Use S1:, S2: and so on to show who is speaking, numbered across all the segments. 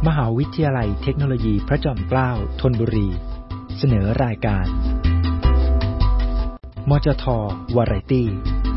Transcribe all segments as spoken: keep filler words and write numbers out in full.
S1: มหาวิทยาลัยเทคโนโลยีพระจอมเกล้าธนบุรีเสนอรายการมจท.วาไรตี้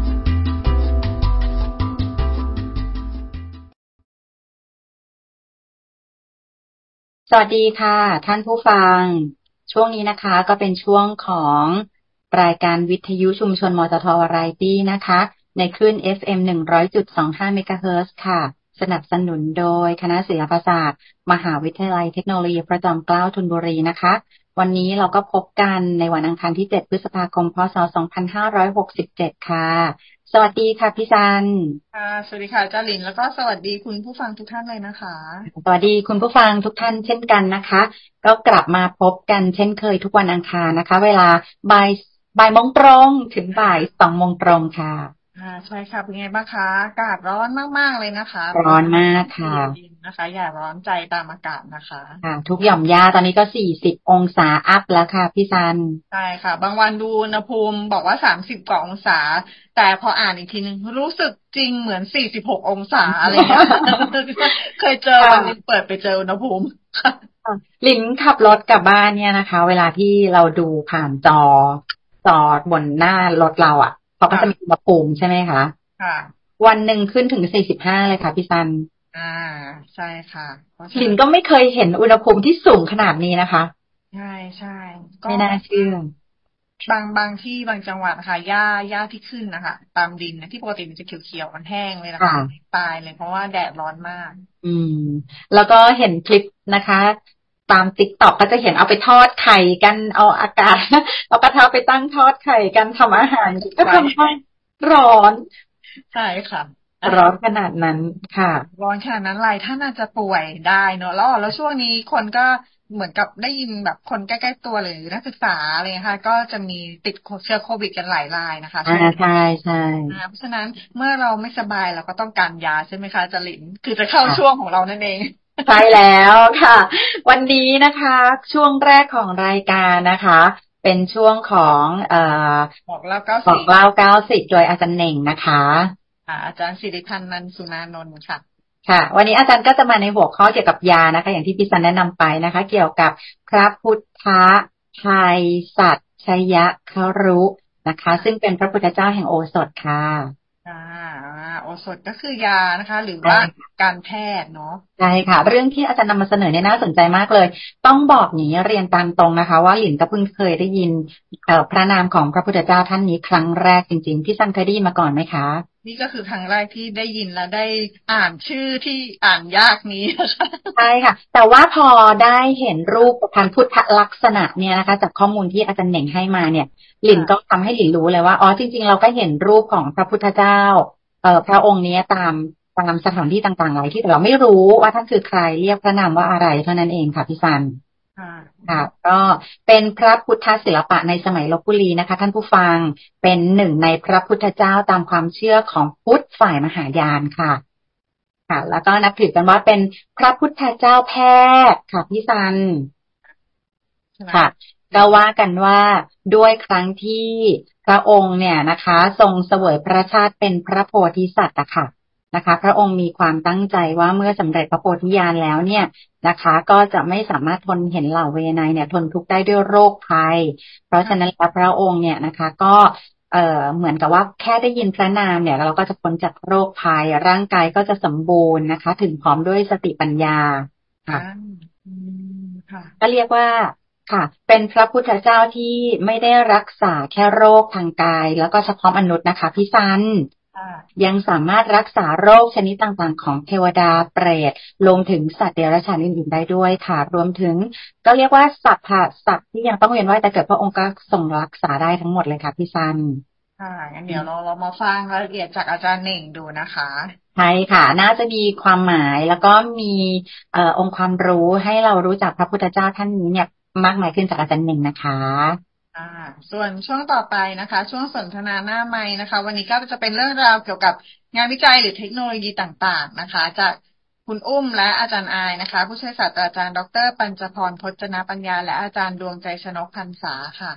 S2: สวัสดีค่ะท่านผู้ฟังช่วงนี้นะคะก็เป็นช่วงของรายการวิทยุชุมชนมจท.วาไรตี้นะคะในคลื่น เอฟ เอ็ม หนึ่งร้อยจุดสองห้า เมกะเฮิรตซ์ค่ะสนับสนุนโดยคณะศิลปศาสตร์มหาวิทยาลัยเทคโนโลยีพระจอมเกล้าธนบุรีนะคะวันนี้เราก็พบกันในวันอังคารที่เจ็ดพฤษภาคมพ.ศ. สองพันห้าร้อยหกสิบเจ็ดค่ะสวัสดีค่ะพี่ซัน
S3: ค่ะสวัสดีค่ะอาจารย์หลินแล้วก็สวัสดีคุณผู้ฟังทุกท่านเลยนะคะ
S2: สวัสดีคุณผู้ฟังทุกท่านเช่นกันนะคะก็กลับมาพบกันเช่นเคยทุกวันอังคารนะคะเวลาบ่ายบ่ายโมงตรงถึงบ่ายสองโมงตรงค่ะ
S3: อ่าใช่ค่ะเป็นไงบ้างคะอากาศร้อนมากๆเลยนะคะ
S2: ร้อนมากค่ะ
S3: นะคะอย่าร้อนใจตามอากาศนะคะ
S2: ค่ะทุกหย่อมหญ้าตอนนี้ก็สี่สิบองศาอัพแล้วค่ะพี่ซัน
S3: ใช่ค่ะบางวันดูอุณหภูมิบอกว่าสามสิบกว่าองศาแต่พออ่านอีกทีนึงรู้สึกจริงเหมือนสี่สิบหกองศาอะไรเงี้ยเคยเจอวันนึงเปิดไปเจออุณหภูมิ
S2: ลินขับรถกลับบ้านเนี่ยนะคะเวลาที่เราดูผ่านจอจอบนหน้ารถเราอ่ะเขาก็จะมีอุณหภูมิใช่ไหมคะ
S3: ค่ะ
S2: วันหนึ่งขึ้นถึงสี่สิบห้าเลยค่ะพี่ซัน
S3: อ่าใช่ค่ะ
S2: ลินก็ไม่เคยเห็นอุณหภูมิที่สูงขนาดนี้นะคะ
S3: ใช่ใช่
S2: ไม่น่าเชื่
S3: อบางบางที่บางจังหวัดนะคะหญ้าหญ้าที่ขึ้นนะคะตามดินนะที่ปกติมันจะเขียวๆมันแห้งเลยนะคะตายเลยเพราะว่าแดดร้อนมาก
S2: อืมแล้วก็เห็นคลิปนะคะตามติ๊กต็อกก็จะเห็นเอาไปทอดไข่กันเอาอากาศเอากระทะไปตั้งทอดไข่กันทำอาหารก็ทำให้ร้อน
S3: ใช่ค่ะ
S2: ร้อนขนาดนั้นค่ะ
S3: ร้อนขนาดนั้นหลายท่านอาจจะป่วยได้เนอะแล้วแล้วช่วงนี้คนก็เหมือนกับได้ยินแบบคนใกล้ๆตัวหรือนักศึกษาอะไรนะคะก็จะมีติดเชื้อโควิดกันหลายรายนะคะ
S2: อ่าใช่ใช่
S3: เพราะฉะนั้นเมื่อเราไม่สบายเราก็ต้องการยาใช่ไหมคะจรินคือจะเข้าช่วงของเรานั่นเอง
S2: ใช่แล้วค่ะวันนี้นะคะช่วงแรกของรายการนะคะเป็นช่วงของเอ่อ
S3: บอกเล่าเก้า
S2: สิบบอกเล่าเก้าสิบโดยอาจารย์เหน่งนะคะ
S3: อาจารย์สิริพันธ์นันสุนานนท์ค่ะ
S2: ค่ะวันนี้อาจารย์ก็จะมาในหัวข้อเกี่ยวกับยานะคะอย่างที่พี่ซันแนะนำไปนะคะเกี่ยวกับพระพุทธชัยสัตชยครุนะคะซึ่งเป็นพระพุทธเจ้าแห่งโอสถค่ะ
S3: อ่าโอสถก็คือยานะคะหรือว่าการแพทย์เนาะ
S2: ใช่ค่ะเรื่องที่อาจารย์นำมาเสนอเนี่ยน่าสนใจมากเลยต้องบอกอย่างนี้เรียนตามตรงนะคะว่าหลินก็เพิ่งเคยได้ยินเอ่อพระนามของพระพุทธเจ้าท่านนี้ครั้งแรกจริงๆพี่ซันเคยได้ยินมาก่อนไหมคะ
S3: นี่ก็คือครั้งแรกที่ได้ยินและได้อ่านชื่อที่อ่านยากนี้นะคะ
S2: ใช่ค่ะแต่ว่าพอได้เห็นรูปพันพุทธลักษณะเนี่ยนะคะจากข้อมูลที่อาจารย์เหน่งให้มาเนี่ยหลินก็ทำให้หลินรู้เลยว่าอ๋อจริงๆเราก็เห็นรูปของพระพุทธเจ้าเอ่อพระองค์นี้ตามตามสถานที่ต่างๆหลายที่แต่เราไม่รู้ว่าท่านคือใครเรียกพระนามว่าอะไรเท่านั้นเองค่ะพี่ซันค่ะก็เป็นพระพุทธศิลปะในสมัยลพบุรีนะคะท่านผู้ฟังเป็นหนึ่งในพระพุทธเจ้าตามความเชื่อของพุทธฝ่ายมหายานค่ะค่ะแล้วก็นับถือกันว่าเป็นพระพุทธเจ้าแพทย์ค่ะพี่ซันค่ะก็ว่ากันว่าด้วยครั้งที่พระองค์เนี่ยนะคะทรงเสวยพระชาติเป็นพระโพธิสัตว์อะค่ะนะคะพระองค์มีความตั้งใจว่าเมื่อสำเร็จพระโพธิญาณแล้วเนี่ยนะคะก็จะไม่สามารถทนเห็นเหล่าเวไนเนี่ยทนทุกข์ได้ด้วยโรคภัยเพราะฉะนั้นพระองค์เนี่ยนะคะก็เอ่อเหมือนกับว่าแค่ได้ยินพระนามเนี่ยเราก็จะพ้นจากโรคภัยร่างกายก็จะสมบูรณ์นะคะถึงพร้อมด้วยสติปัญญาค่ะก็เรียกว่าค่ะเป็นพระพุทธเจ้าที่ไม่ได้รักษาแค่โรคทางกายแล้วก็เฉพาะมนุษย์นะคะพี่ซันยังสามารถรักษาโรคชนิดต่างๆของเทวดาเปรตรวมถึงสัตว์เดรัจฉานอื่นๆได้ด้วยค่ะรวมถึงก็เรียกว่าสัตว์ค่ะสัตว์ที่ยังต้องเวียนว่ายแต่เกิดพระองค์ก็ทรงรักษาได้ทั้งหมดเลยค่ะพี่ซัน
S3: ค่ะงั้นเดี๋ยวเราเรามาฟังรายละเอียดจากอาจารย์เหน่งดูนะคะ
S2: ใช่ค่ะน่าจะมีความหมายแล้วก็มีเอ่อองค์ความรู้ให้เรารู้จักพระพุทธเจ้าท่านนี้เนี่ยมากมายขึ้นจากอาจารย์เหน่งนะคะ
S3: อ่าส่วนช่วงต่อไปนะคะช่วงสนทนาหน้าไมค์นะคะวันนี้ก็จะเป็นเรื่องราวเกี่ยวกับงานวิจัยหรือเทคโนโลยีต่างๆนะคะจากคุณอุ้มและอาจารย์อายนะคะผู้ช่วยศาสตราจารย์ดรปัญจพรพจนปัญญาและอาจารย์ดวงใจชนกพรรษาค่ะ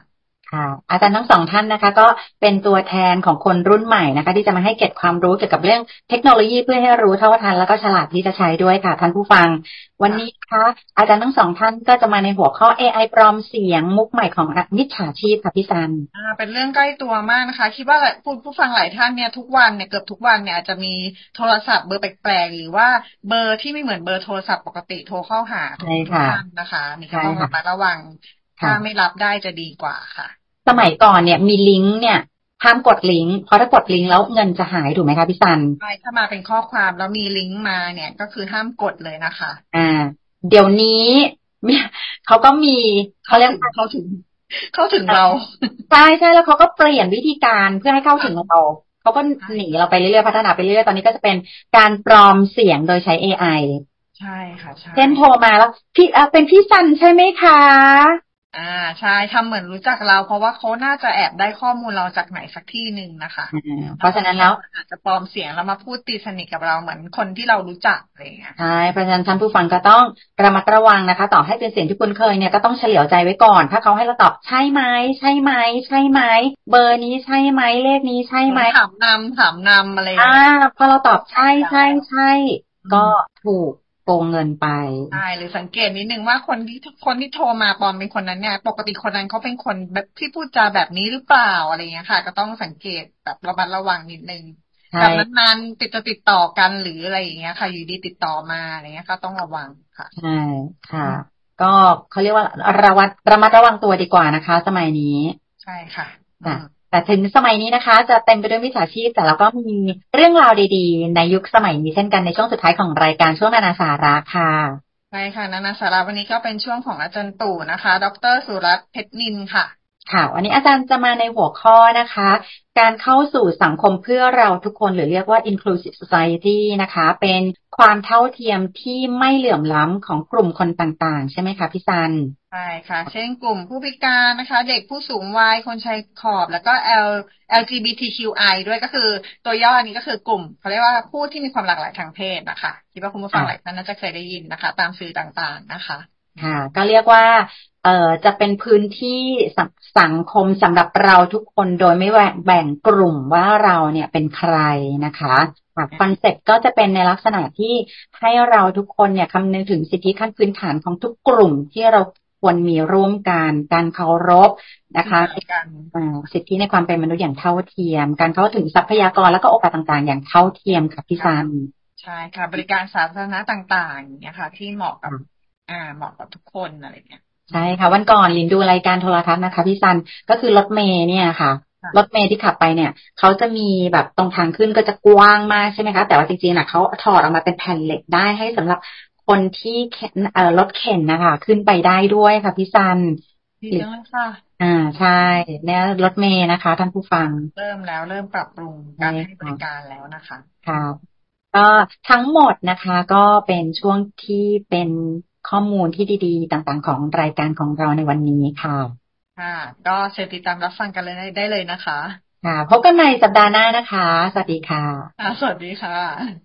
S2: ค่ะอาจารย์ทั้งสองท่านนะคะก็เป็นตัวแทนของคนรุ่นใหม่นะคะที่จะมาให้เก็บความรู้เกี่ยวกับเรื่องเทคโนโลยีเพื่อให้รู้เท่าทันแล้วก็ฉลาดที่จะใช้ด้วยค่ะท่านผู้ฟังวันนี้นะคะอาจารย์ทั้งสองท่านก็จะมาในหัวข้อ เอ ไอ ปลอมเสียงมุกใหม่ของมิจฉาชีพค่ะพี่ซัน
S3: อ่าเป็นเรื่องใกล้ตัวมากนะคะคิดว่าผู้ผู้ฟังหลายท่านเนี่ยทุกวันเนี่ยเกือบทุกวันเนี่ยอาจจะมีโทรศัพท์เบอร์แปลกๆหรือว่าเบอร์ที่ไม่เหมือนเบอร์โทรศัพท์ปกติโทรเข้าหาทุกท่านนะคะนี่ก็ต้องระมัดระวังถ้าไม่รับได้จะดีกว่าค่ะ
S2: สมัยก่อนเนี่ยมีลิงก์เนี่ยห้ามกดลิงก์เพราะถ้ากดลิงก์แล้วเงินจะหายถูกไหมคะพี่ซัน
S3: ใช่ถ้ามาเป็นข้อความแล้วมีลิงก์มาเนี่ยก็คือห้ามกดเลยนะคะ
S2: อ่าเดี๋ยวนี้เขาก็มีเขาเรียก
S3: เข้าถึงเข้าถึงเรา
S2: ใช่ใช่แล้วเขาก็เปลี่ยนวิธีการเพื่อให้เข้าถึงเราเขาก็หนีเราไปเรื่อยๆพัฒนาไปเรื่อยๆตอนนี้ก็จะเป็นการปลอมเสียงโดยใช้ เอ ไอ
S3: ใช่ค่ะใช่
S2: เช่นโทรมาแล้วพี่อ่ะเป็นพี่ซันใช่ไหมคะ
S3: อ่าใช่ทำเหมือนรู้จักเราเพราะว่าเขาน่าจะแอบได้ข้อมูลเราจากไหนสักที่หนึ่งนะคะ
S2: เพราะฉะนั้นแล้ว
S3: อาจจะปลอมเสียงแล้วมาพูดตีสนิทกับเราเหมือนคนที่เรารู้จักอะไรอย่างเงี้ย
S2: ใช่เพราะฉะนั้นท่านผู้ฟังก็ต้องระมัดระวังนะคะต่อให้เป็นเสียงที่คุ้นเคยเนี่ยก็ต้องเฉลียวใจไว้ก่อนถ้าเขาให้เราตอบใช่ไหมใช่ไหมใช่ไหมเบอร์นี้ใช่ไหมเลขนี้ใช่ไหม
S3: ถามนำถามนำอะไร
S2: อ่าพอเราตอบใช่ใช่ใช่ก็ถูกโกงเงินไป
S3: ใช่หรือสังเกตนิดนึงว่าคนที่คนที่โทรมาปลอมเป็นคนนั้นเนี่ยปกติคนนั้นเขาเป็นคนแบบที่พูดจาแบบนี้หรือเปล่าอะไรเงี้ยค่ะก็ต้องสังเกตแบบระมัดระวังนิดนึงแบบนานๆติดจะติดต่อกันหรืออะไรอย่างเงี้ยค่ะอยู่ดีติดต่อมาอะไรเงี้ยก็ต้องระวังค่ะ
S2: ใช่ค่ะก็เขาเรียกว่าระวัดระมัดระวังตัวดีกว่านะคะสมัยนี้
S3: ใช่ค่ะ
S2: แต่ถึงสมัยนี้นะคะจะเต็มไปด้วยมิจฉาชีพแต่เราก็มีเรื่องราวดีๆในยุคสมัยนี้เช่นกันในช่วงสุดท้ายของรายการช่วงนานาสาระค่ะ
S3: ใช่ค่ะนานาสาระวันนี้ก็เป็นช่วงของอาจารย์ตู่นะคะดร.สุรัตน์เพชรนินค่ะ
S2: ค่ะวันนี้อาจารย์จะมาในหัวข้อนะคะการเข้าสู่สังคมเพื่อเราทุกคนหรือเรียกว่า inclusive society นะคะเป็นความเท่าเทียมที่ไม่เหลื่อมล้ำของกลุ่มคนต่างๆใช่ไหมคะพี่ซัน
S3: ใช่ค่ะเช่นกลุ่มผู้พิการนะคะเด็กผู้สูงวัยคนชายขอบแล้วก็ L แอล จี บี ที คิว ไอ ด้วยก็คือตัวย่อนี้ก็คือกลุ่มเขาเรียกว่าผู้ที่มีความหลากหลายทางเพศนะคะคิดว่าคุณผู้ฟังหลายท่านน่าจะเคยได้ยินนะคะตามสื่อต่างๆนะคะ
S2: ค่ะก็เรียกว่าเอ่อจะเป็นพื้นที่สังคมสำหรับเราทุกคนโดยไม่แบ่งกลุ่มว่าเราเนี่ยเป็นใครนะคะคอนเซ็ปต์ก็จะเป็นในลักษณะที่ให้เราทุกคนเนี่ยคำนึงถึงสิทธิขั้นพื้นฐานของทุกกลุ่มที่เราควรมีร่วมกันการเคารพนะคะสิทธิในความเป็นมนุษย์อย่างเท่าเทียมการเข้าถึงทรัพยากรและก็โอกาสต่างๆอย่างเท่าเทียมค่ะพี่ซัน
S3: ใช่ค่ะบริการสาธารณะต่างๆเนี่ยค่ะที่เหมาะกับอ่าเหมาะกับทุกคนอะไรเงี้ย
S2: ใช่ค่ะวันก่อนลินดูรายการโทรทัศน์นะคะพี่ซันก็คือรถเมย์เนี่ยค่ะรถเมย์ที่ขับไปเนี่ยเขาจะมีแบบตรงทางขึ้นก็จะกว้างมากใช่ไหมคะแต่ว่าจริงๆน่ะเขาถอดออกมาเป็นแผ่นเหล็กได้ให้สำหรับคนที่เอ่อรถเข็นนะคะขึ้นไปได้ด้วยค่ะพี่ซัน
S3: ดีจังเลยค่ะ
S2: อ่าใช่เนี่ยรถเมย์นะคะท่านผู้ฟัง
S3: เริ่มแล้วเริ่มปรับปรุงการให้บริการแล้วนะคะ
S2: ค่ะก็ทั้งหมดนะคะก็เป็นช่วงที่เป็นข้อมูลที่ดีๆต่างๆของรายการของเราในวันนี้ค่ะ
S3: ค่ะก็เชิญติดตามรับฟังกันเลยได้เลยนะคะ
S2: ค่ะพบกันใหม่สัปดาห์หน้านะคะสวัสดีค่ะ
S3: สวัสดีค่ะ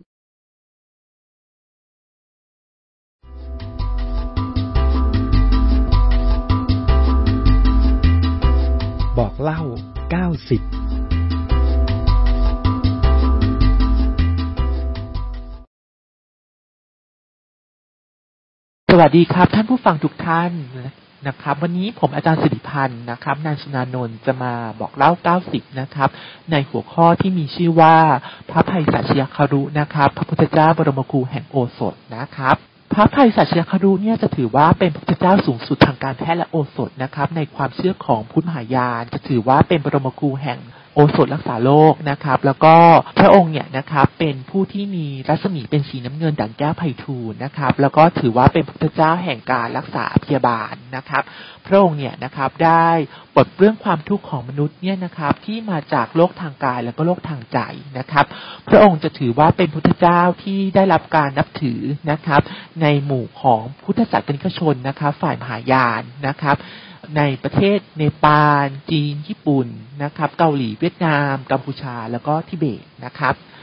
S1: บอกเล่าเก้าสิบ
S4: สวัสดีครับท่านผู้ฟังทุกท่านนะครับวันนี้ผมอาจารย์สิริพันธ์นะครับนายสุนานนท์จะมาบอกเล่าเก้าสิบนะครับในหัวข้อที่มีชื่อว่าพระภัยสัชยครุนะครับพระพุทธเจ้าบรมครูแห่งโอสถนะครับพระภัยสัชยครุเนี่ยจะถือว่าเป็นพระพุทธเจ้าสูงสุดทางการแพทย์และโอสถนะครับในความเชื่อของพุทธมหายานจะถือว่าเป็นบรมครูแห่งโอสถรักษาโรคนะครับแล้วก็พระองค์เนี่ยนะครับเป็นผู้ที่มีรัศมีเป็นสีน้ำเงินดั่งแก้วไพฑูรย์นะครับแล้วก็ถือว่าเป็นพระพุทธเจ้าแห่งการรักษาพยาบาลนะครับพระองค์เนี่ยนะครับได้ปลดเปลื้องความทุกข์ของมนุษย์เนี่ยนะครับที่มาจากโรคทางกายแล้วก็โรคทางใจนะครับพระองค์จะถือว่าเป็นพุทธเจ้าที่ได้รับการนับถือนะครับในหมู่ของพุทธศาสนิกชนนะครับฝ่ายมหายานนะครับในประเทศเนปาลจีนญี่ปุ่นนะครับเกาหลีเวียดนามกัมพูชาแล้วก็ทิเบตนะครับ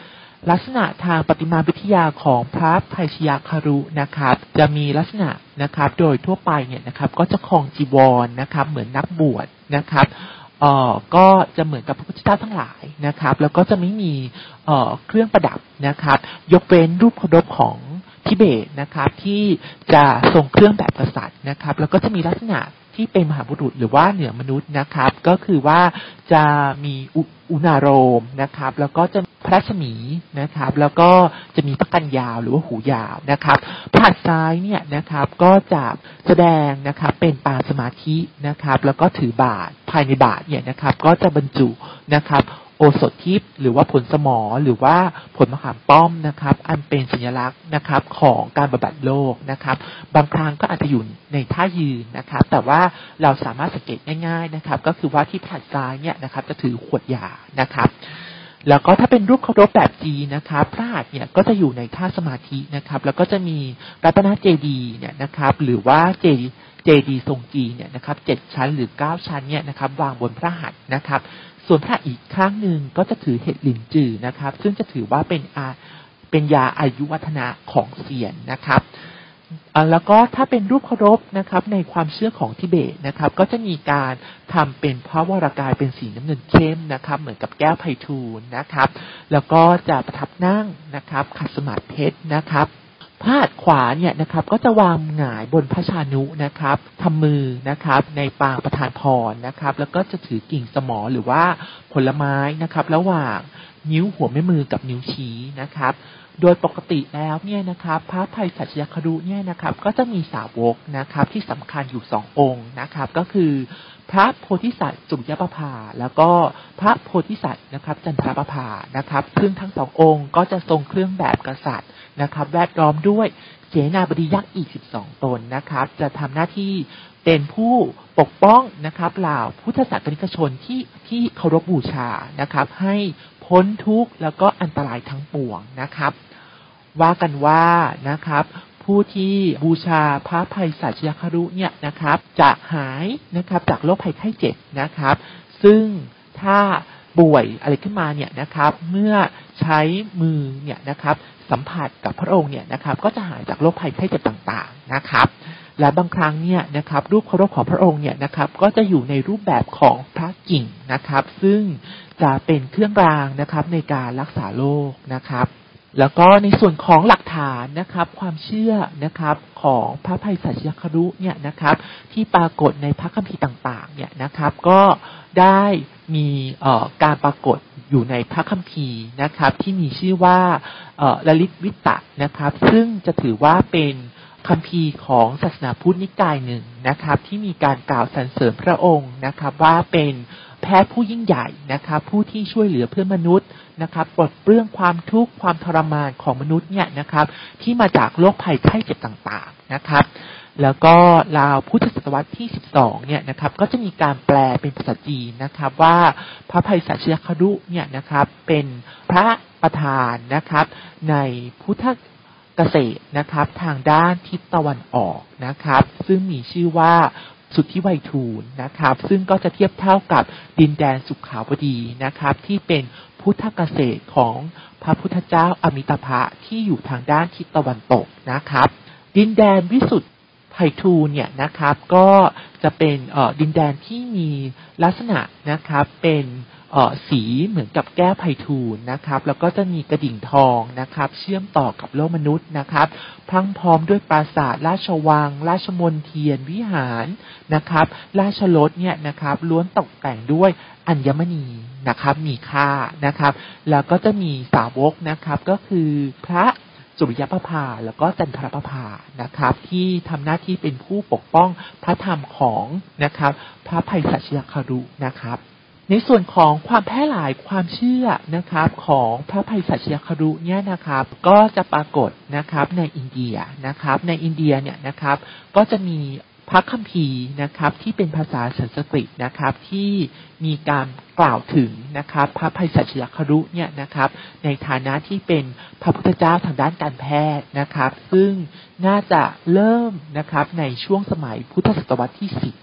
S4: ลักษณะทางประติมาวิทยาของพระภัยชยคารุนะครับจะมีลักษณะนะครับโดยทั่วไปเนี่ยนะครับก็จะครองจีวรนะครับเหมือนนักบวชนะครับเอ่อก็จะเหมือนกับพระพุทธเจ้าทั้งหลายนะครับแล้วก็จะไม่มีเอ่อเครื่องประดับนะครับยกเว้นรูปเคารพของทิเบตนะครับที่จะทรงเครื่องแบบกษัตริย์นะครับแล้วก็จะมีลักษณะที่เป็นมหาบุรุษหรือว่าเหนือมนุษย์นะครับก็คือว่าจะมีอุณาโรมนะครับแล้วก็จะพระรัศมีนะครับแล้วก็จะมีพระกันยาวหรือว่าหูยาวนะครับพระหัตถ์ซ้ายเนี่ยนะครับก็จะแสดงนะครับเป็นปางสมาธินะครับแล้วก็ถือบาตรภายในบาตรเนี่ยนะครับก็จะบรรจุนะครับโอสถทิพย์หรือว่าผลสมอหรือว่าผลมะขามป้อมนะครับอันเป็นสัญลักษณ์นะครับของการบำบัดโรคนะครับบางครั้งก็อาจจะอยู่ในท่ายืนนะครับแต่ว่าเราสามารถสังเกตง่ายๆนะครับก็คือว่าที่พระหัตถ์ซ้ายเนี่ยนะครับจะถือขวดยานะครับแล้วก็ถ้าเป็นรูปเคารพแบบจีนนะครับพระหัตถ์เนี่ยก็จะอยู่ในท่าสมาธินะครับแล้วก็จะมีรัตนเจดีย์เนี่ยนะครับหรือว่าเจดีย์เจดีย์ทรงจีนเนี่ยนะครับเจ็ดชั้นหรือเก้าชั้นเนี่ยนะครับวางบนพระหัตถ์นะครับส่วนพระอีกข้างหนึ่งก็จะถือเห็ดหลินจือนะครับซึ่งจะถือว่าเป็นอาเป็นยาอายุวัฒนะของเซียนนะครับแล้วก็ถ้าเป็นรูปเคารพนะครับในความเชื่อของทิเบตนะครับก็จะมีการทำเป็นพระวรากายเป็นสีน้ำเงินเข้มนะครับเหมือนกับแก้วไพฑูรย์นะครับแล้วก็จะประทับนั่งนะครับขัดสมาธิเพชรนะครับพระหัตถ์ขวาเนี่ยนะครับก็จะวางหงายบนพระชานุนะครับทำมือนะครับในปางประทานพรนะครับแล้วก็จะถือกิ่งสมอหรือว่าผลไม้นะครับระหว่างนิ้วหัวแม่มือกับนิ้วชี้นะครับโดยปกติแล้วเนี่ยนะครับพระภัยสัชยคารุเนี่ยนะครับก็จะมีสาวกนะครับที่สำคัญอยู่สององค์นะครับก็คือพระโพธิสัตว์สุริยประภาแล้วก็พระโพธิสัตว์นะครับจันทรประภานะครับซึ่งทั้งสององค์ก็จะทรงเครื่องแบบกษัตริย์นะครับแวดล้อมด้วยเสนาบดียักษ์อีกสิบสองตนนะครับจะทำหน้าที่เป็นผู้ปกป้องนะครับเหล่าพุทธศาสนิกชนที่ที่เคารพบูชานะครับให้พ้นทุกข์แล้วก็อันตรายทั้งปวงนะครับว่ากันว่านะครับผู้ที่บูชาพระภัยสัชยคารุเนี่ยนะครับจะหายนะครับจากโรคภัยไข้เจ็บนะครับซึ่งถ้าป่วยอะไรขึ้นมาเนี่ยนะครับเมื่อใช้มือเนี่ยนะครับสัมผัสกับพระองค์เนี่ยนะครับก็จะหายจากโรคภัยไข้เจ็บต่างๆนะครับและบางครั้งเนี่ยนะครับรูปเคารพของพระองค์เนี่ยนะครับก็จะอยู่ในรูปแบบของพระกิ่งนะครับซึ่งจะเป็นเครื่องรางนะครับในการรักษาโรคนะครับแล้วก็ในส่วนของหลักฐานนะครับความเชื่อนะครับของพระภัยสัชยคารุเนี่ยนะครับที่ปรากฏในพระคัมภีร์ต่างๆเนี่ยนะครับก็ได้มีเอ่อการปรากฏอยู่ในพระคัมภีร์นะครับที่มีชื่อว่าเอ่อลลิตวิตตะนะครับซึ่งจะถือว่าเป็นคัมภีร์ของศาสนาพุทธนิกายหนึ่งนะครับที่มีการกล่าวสรรเสริญพระองค์นะครับว่าเป็นแพทย์ผู้ยิ่งใหญ่นะครับผู้ที่ช่วยเหลือเพื่อนมนุษย์นะครับปลดเปลื้องความทุกข์ความทรมานของมนุษย์เนี่ยนะครับที่มาจากโรคภัยไข้เจ็บต่างๆนะครับแล้วก็ราวพุทธศตวรรษที่สิบสองเนี่ยนะครับก็จะมีการแปลเป็นภาษาจีนนะครับว่าพระภัยสัชยคารุเนี่ยนะครับเป็นพระประธานนะครับในพุทธเกษตรนะครับทางด้านทิศตะวันออกนะครับซึ่งมีชื่อว่าสุทธิไวทูลนะครับซึ่งก็จะเทียบเท่ากับดินแดนสุขาวดีนะครับที่เป็นพุทธเกษตรของพระพุทธเจ้าอมิตภะที่อยู่ทางด้านทิศตะวันตกนะครับดินแดนวิสุทธิไพฑูรย์เนี่ยนะครับก็จะเป็นเอ่อดินแดนที่มีลักษณะนะครับเป็นเอ่อสีเหมือนกับแก้วไพฑูรย์นะครับแล้วก็จะมีกระดิ่งทองนะครับเชื่อมต่อกับโลกมนุษย์นะครับพรั่งพร้อมด้วยปราสาทราชวังราชมณฑีวิหารนะครับราชรถเนี่ยนะครับล้วนตกแต่งด้วยอัญมณีนะครับมีค่านะครับแล้วก็จะมีสาวกนะครับก็คือพระสุริยประภาแล้วก็จันทรประภานะครับที่ทำหน้าที่เป็นผู้ปกป้องพระธรรมของนะครับพระภัยสัชยคารุนะครับในส่วนของความแพร่หลายความเชื่อนะครับของพระภัยสัชยคารุเนี่ยนะครับก็จะปรากฏนะครับในอินเดียนะครับในอินเดียเนี่ยนะครับก็จะมีพระคัมภีร์นะครับที่เป็นภาษาสันสกฤตนะครับที่มีการกล่าวถึงนะครับพระภัยสัชยคารุเนี่ยนะครับในฐานะที่เป็นพระพุทธเจ้าทางด้านการแพทย์นะครับซึ่งน่าจะเริ่มนะครับในช่วงสมัยพุทธศตวรรษที่สิบ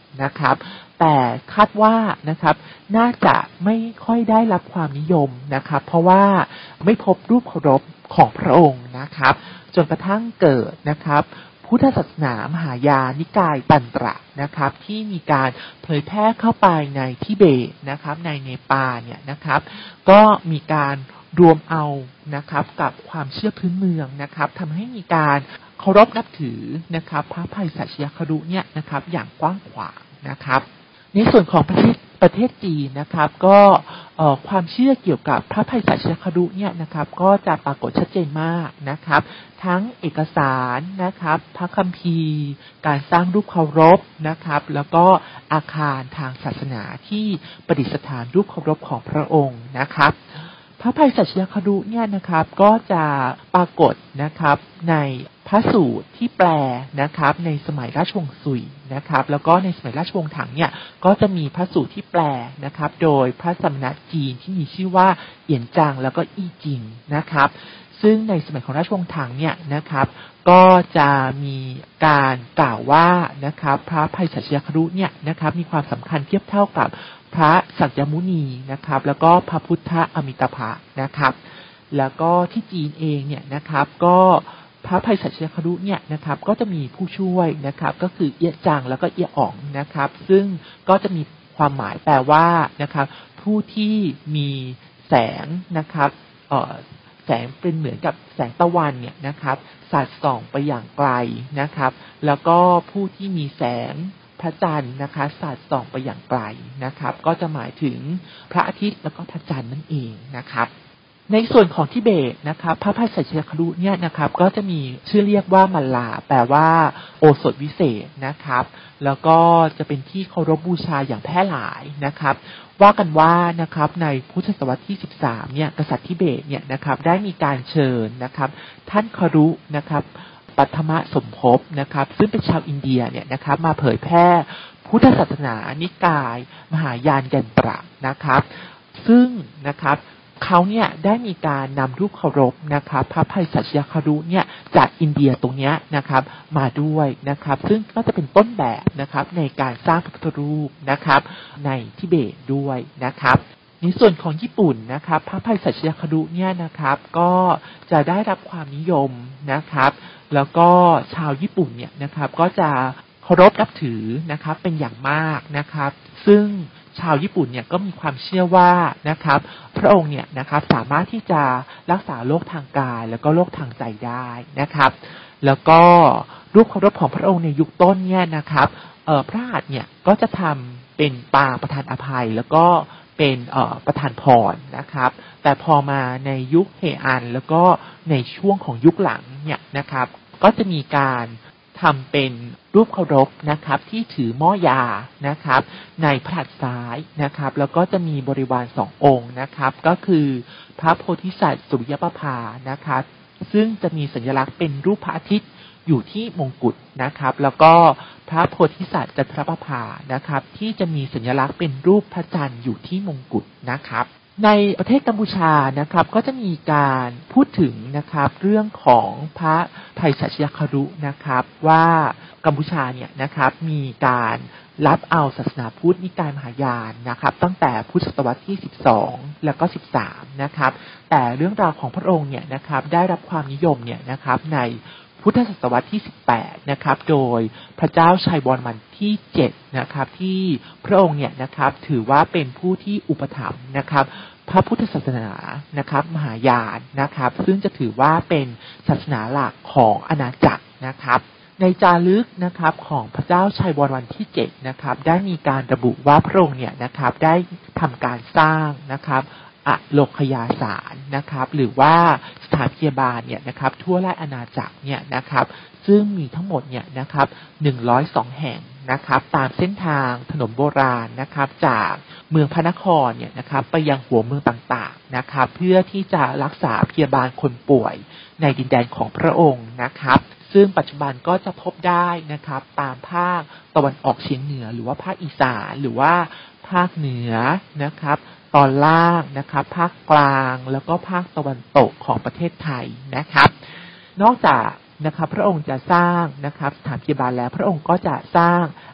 S4: นะครับแต่คาดว่านะครับน่าจะไม่ค่อยได้รับความนิยมนะครับเพราะว่าไม่พบรูปเคารพของพระองค์นะครับจนกระทั่งเกิดนะครับพุทธศาสนามหายานนิกายตันตระนะครับที่มีการเผยแพร่เข้าไปในทิเบตนะครับในเนปาลเนี่ยนะครับก็มีการรวมเอานะครับกับความเชื่อพื้นเมืองนะครับทำให้มีการเคารพนับถือนะครับพระไพศาลครุเนี่ยนะครับอย่างกว้างขวางนะครับในส่วนของประเทศประเทศจีนนะครับก็ความเชื่อเกี่ยวกับพระไพศาลครุเนี่ยนะครับก็จะปรากฏชัดเจนมากนะครับทั้งเอกสารนะครับพระคัมภีร์การสร้างรูปเคารพนะครับแล้วก็อาคารทางศาสนาที่ประดิษฐานรูปเคารพของพระองค์นะครับพระไพศาลครุเนี่ยนะครับก็จะปรากฏนะครับในพระสูตรที่แปลนะครับในสมัยราชวงศ์ซุยนะครับแล้วก็ในสมัยราชวงศ์ถังเนี่ยก็จะมีพระสูตรที่แปลนะครับโดยพระสมณะจีนที่มีชื่อว่าเอียนจางแล้วก็อี้จิงนะครับซึ่งในสมัยของราชวงศ์ถังเนี่ยนะครับก็จะมีการกล่าวว่านะครับพระไพศาลครุเนี่ยนะครับมีความสำคัญเทียบเท่ากับพระสักยมุนีนะครับแล้วก็พระพุทธอมิตภะนะครับแล้วก็ที่จีนเองเนี่ยนะครับก็พระไพศาลครุเนี่ยนะครับก็จะมีผู้ช่วยนะครับก็คือเอี้ยจางแล้วก็เอี้ยอ๋องนะครับซึ่งก็จะมีความหมายแปลว่านะครับผู้ที่มีแสงนะครับเอ่อแสงเป็นเหมือนกับแสงตะวันเนี่ยนะครับสาดส่องไปอย่างไกลนะครับแล้วก็ผู้ที่มีแสงพระจันทร์นะคะสาดส่องไปอย่างไกลนะครับก็จะหมายถึงพระอาทิตย์แล้วก็พระจันทร์นั่นเองนะครับในส่วนของทิเบตนะครับพระไพศาลครุเนี่ยนะครับก็จะมีชื่อเรียกว่ามัลลาแปลว่าโอสถวิเศษนะครับแล้วก็จะเป็นที่เคารพบูชาอย่างแพร่หลายนะครับว่ากันว่านะครับในพุทธศตวรรษที่สิบสามเนี่ยกษัตริย์ทิเบตเนี่ยนะครับได้มีการเชิญนะครับท่านครุนะครับปัทมสมภพนะครับซึ่งเป็นชาวอินเดียเนี่ยนะครับมาเผยแพร่พุทธศาสนานิกายมหายานยันตระนะครับซึ่งนะครับเขาเนี่ยได้มีการนำรูปเคารพนะครับพระไพศาลครุเนี่ยจากอินเดียตรงนี้นะครับมาด้วยนะครับซึ่งก็จะเป็นต้นแบบนะครับในการสร้างพระพุทธรูปนะครับในทิเบตด้วยนะครับในส่วนของญี่ปุ่นนะครับพระไพศาลครุเนี่ยนะครับก็จะได้รับความนิยมนะครับแล้วก็ชาวญี่ปุ่นเนี่ยนะครับก็จะเคารพนับถือนะครับเป็นอย่างมากนะครับซึ่งชาวญี่ปุ่นเนี่ยก็มีความเชื่อว่านะครับพระองค์เนี่ยนะครับสามารถที่จะรักษาโรคทางกายแล้วก็โรคทางใจได้นะครับแล้วก็รูปเคารพของพระองค์ในยุคต้นเนี่ยนะครับเอ่อพระหัตถ์เนี่ยก็จะทำเป็นปางประทานอภัยแล้วก็เป็นเอ่อประทานพรนะครับแต่พอมาในยุคเฮอันแล้วก็ในช่วงของยุคหลังเนี่ยนะครับก็จะมีการทำเป็นรูปเคารพนะครับที่ถือหม้อยานะครับในพระหัตถ์ซ้ายนะครับแล้วก็จะมีบริวารสององค์นะครับก็คือพระโพธิสัตว์สุริยประภานะครับซึ่งจะมีสัญลักษณ์เป็นรูปพระอาทิตย์อยู่ที่มงกุฎนะครับแล้วก็พระโพธิสัตว์จันทรประภานะครับที่จะมีสัญลักษณ์เป็นรูปพระจันทร์อยู่ที่มงกุฎนะครับในประเทศกัมพูชานะครับก็จะมีการพูดถึงนะครับเรื่องของพระไพศาลครุนะครับว่ากัมพูชาเนี่ยนะครับมีการรับเอาศาสนาพุทธนิกายมหายานนะครับตั้งแต่พุทธศตวรรษที่สิบสองแล้วก็สิบสามนะครับแต่เรื่องราวของพระองค์เนี่ยนะครับได้รับความนิยมเนี่ยนะครับในพุทธศตวรรษที่สิบแปดนะครับโดยพระเจ้าชัยวรมันที่เจ็ดนะครับที่พระองค์เนี่ยนะครับถือว่าเป็นผู้ที่อุปถัมภ์นะครับพระพุทธศาสนานะครับมหายานนะครับซึ่งจะถือว่าเป็นศาสนาหลักของอาณาจักรนะครับในจารึกนะครับของพระเจ้าชัยวรมันที่เจ็ดนะครับได้มีการระบุว่าพระองค์เนี่ยนะครับได้ทำการสร้างนะครับอโลคยาสารนะครับหรือว่าสถานพยาบาลเนี่ยนะครับทั่วราชอาณาจักรเนี่ยนะครับซึ่งมีทั้งหมดเนี่ยนะครับหนึ่งร้อยสองแห่งนะครับตามเส้นทางถนนโบราณนะครับจากเมืองพระนครเนี่ยนะครับไปยังหัวเมืองต่างๆนะครับเพื่อที่จะรักษาพยาบาลคนป่วยในดินแดนของพระองค์นะครับซึ่งปัจจุบันก็จะพบได้นะครับตามภาคตะวันออกเฉียงเหนือหรือว่าภาคอีสานหรือว่าภาคเหนือนะครับตอนล่างนะครับภาคกลางแล้วก็ภาคตะวันตกของประเทศไทยนะครับนอกจากนะครับพระองค์จะสร้างนะครับสถานพยาบาลแล้วพระองค์ก็จะสร้าง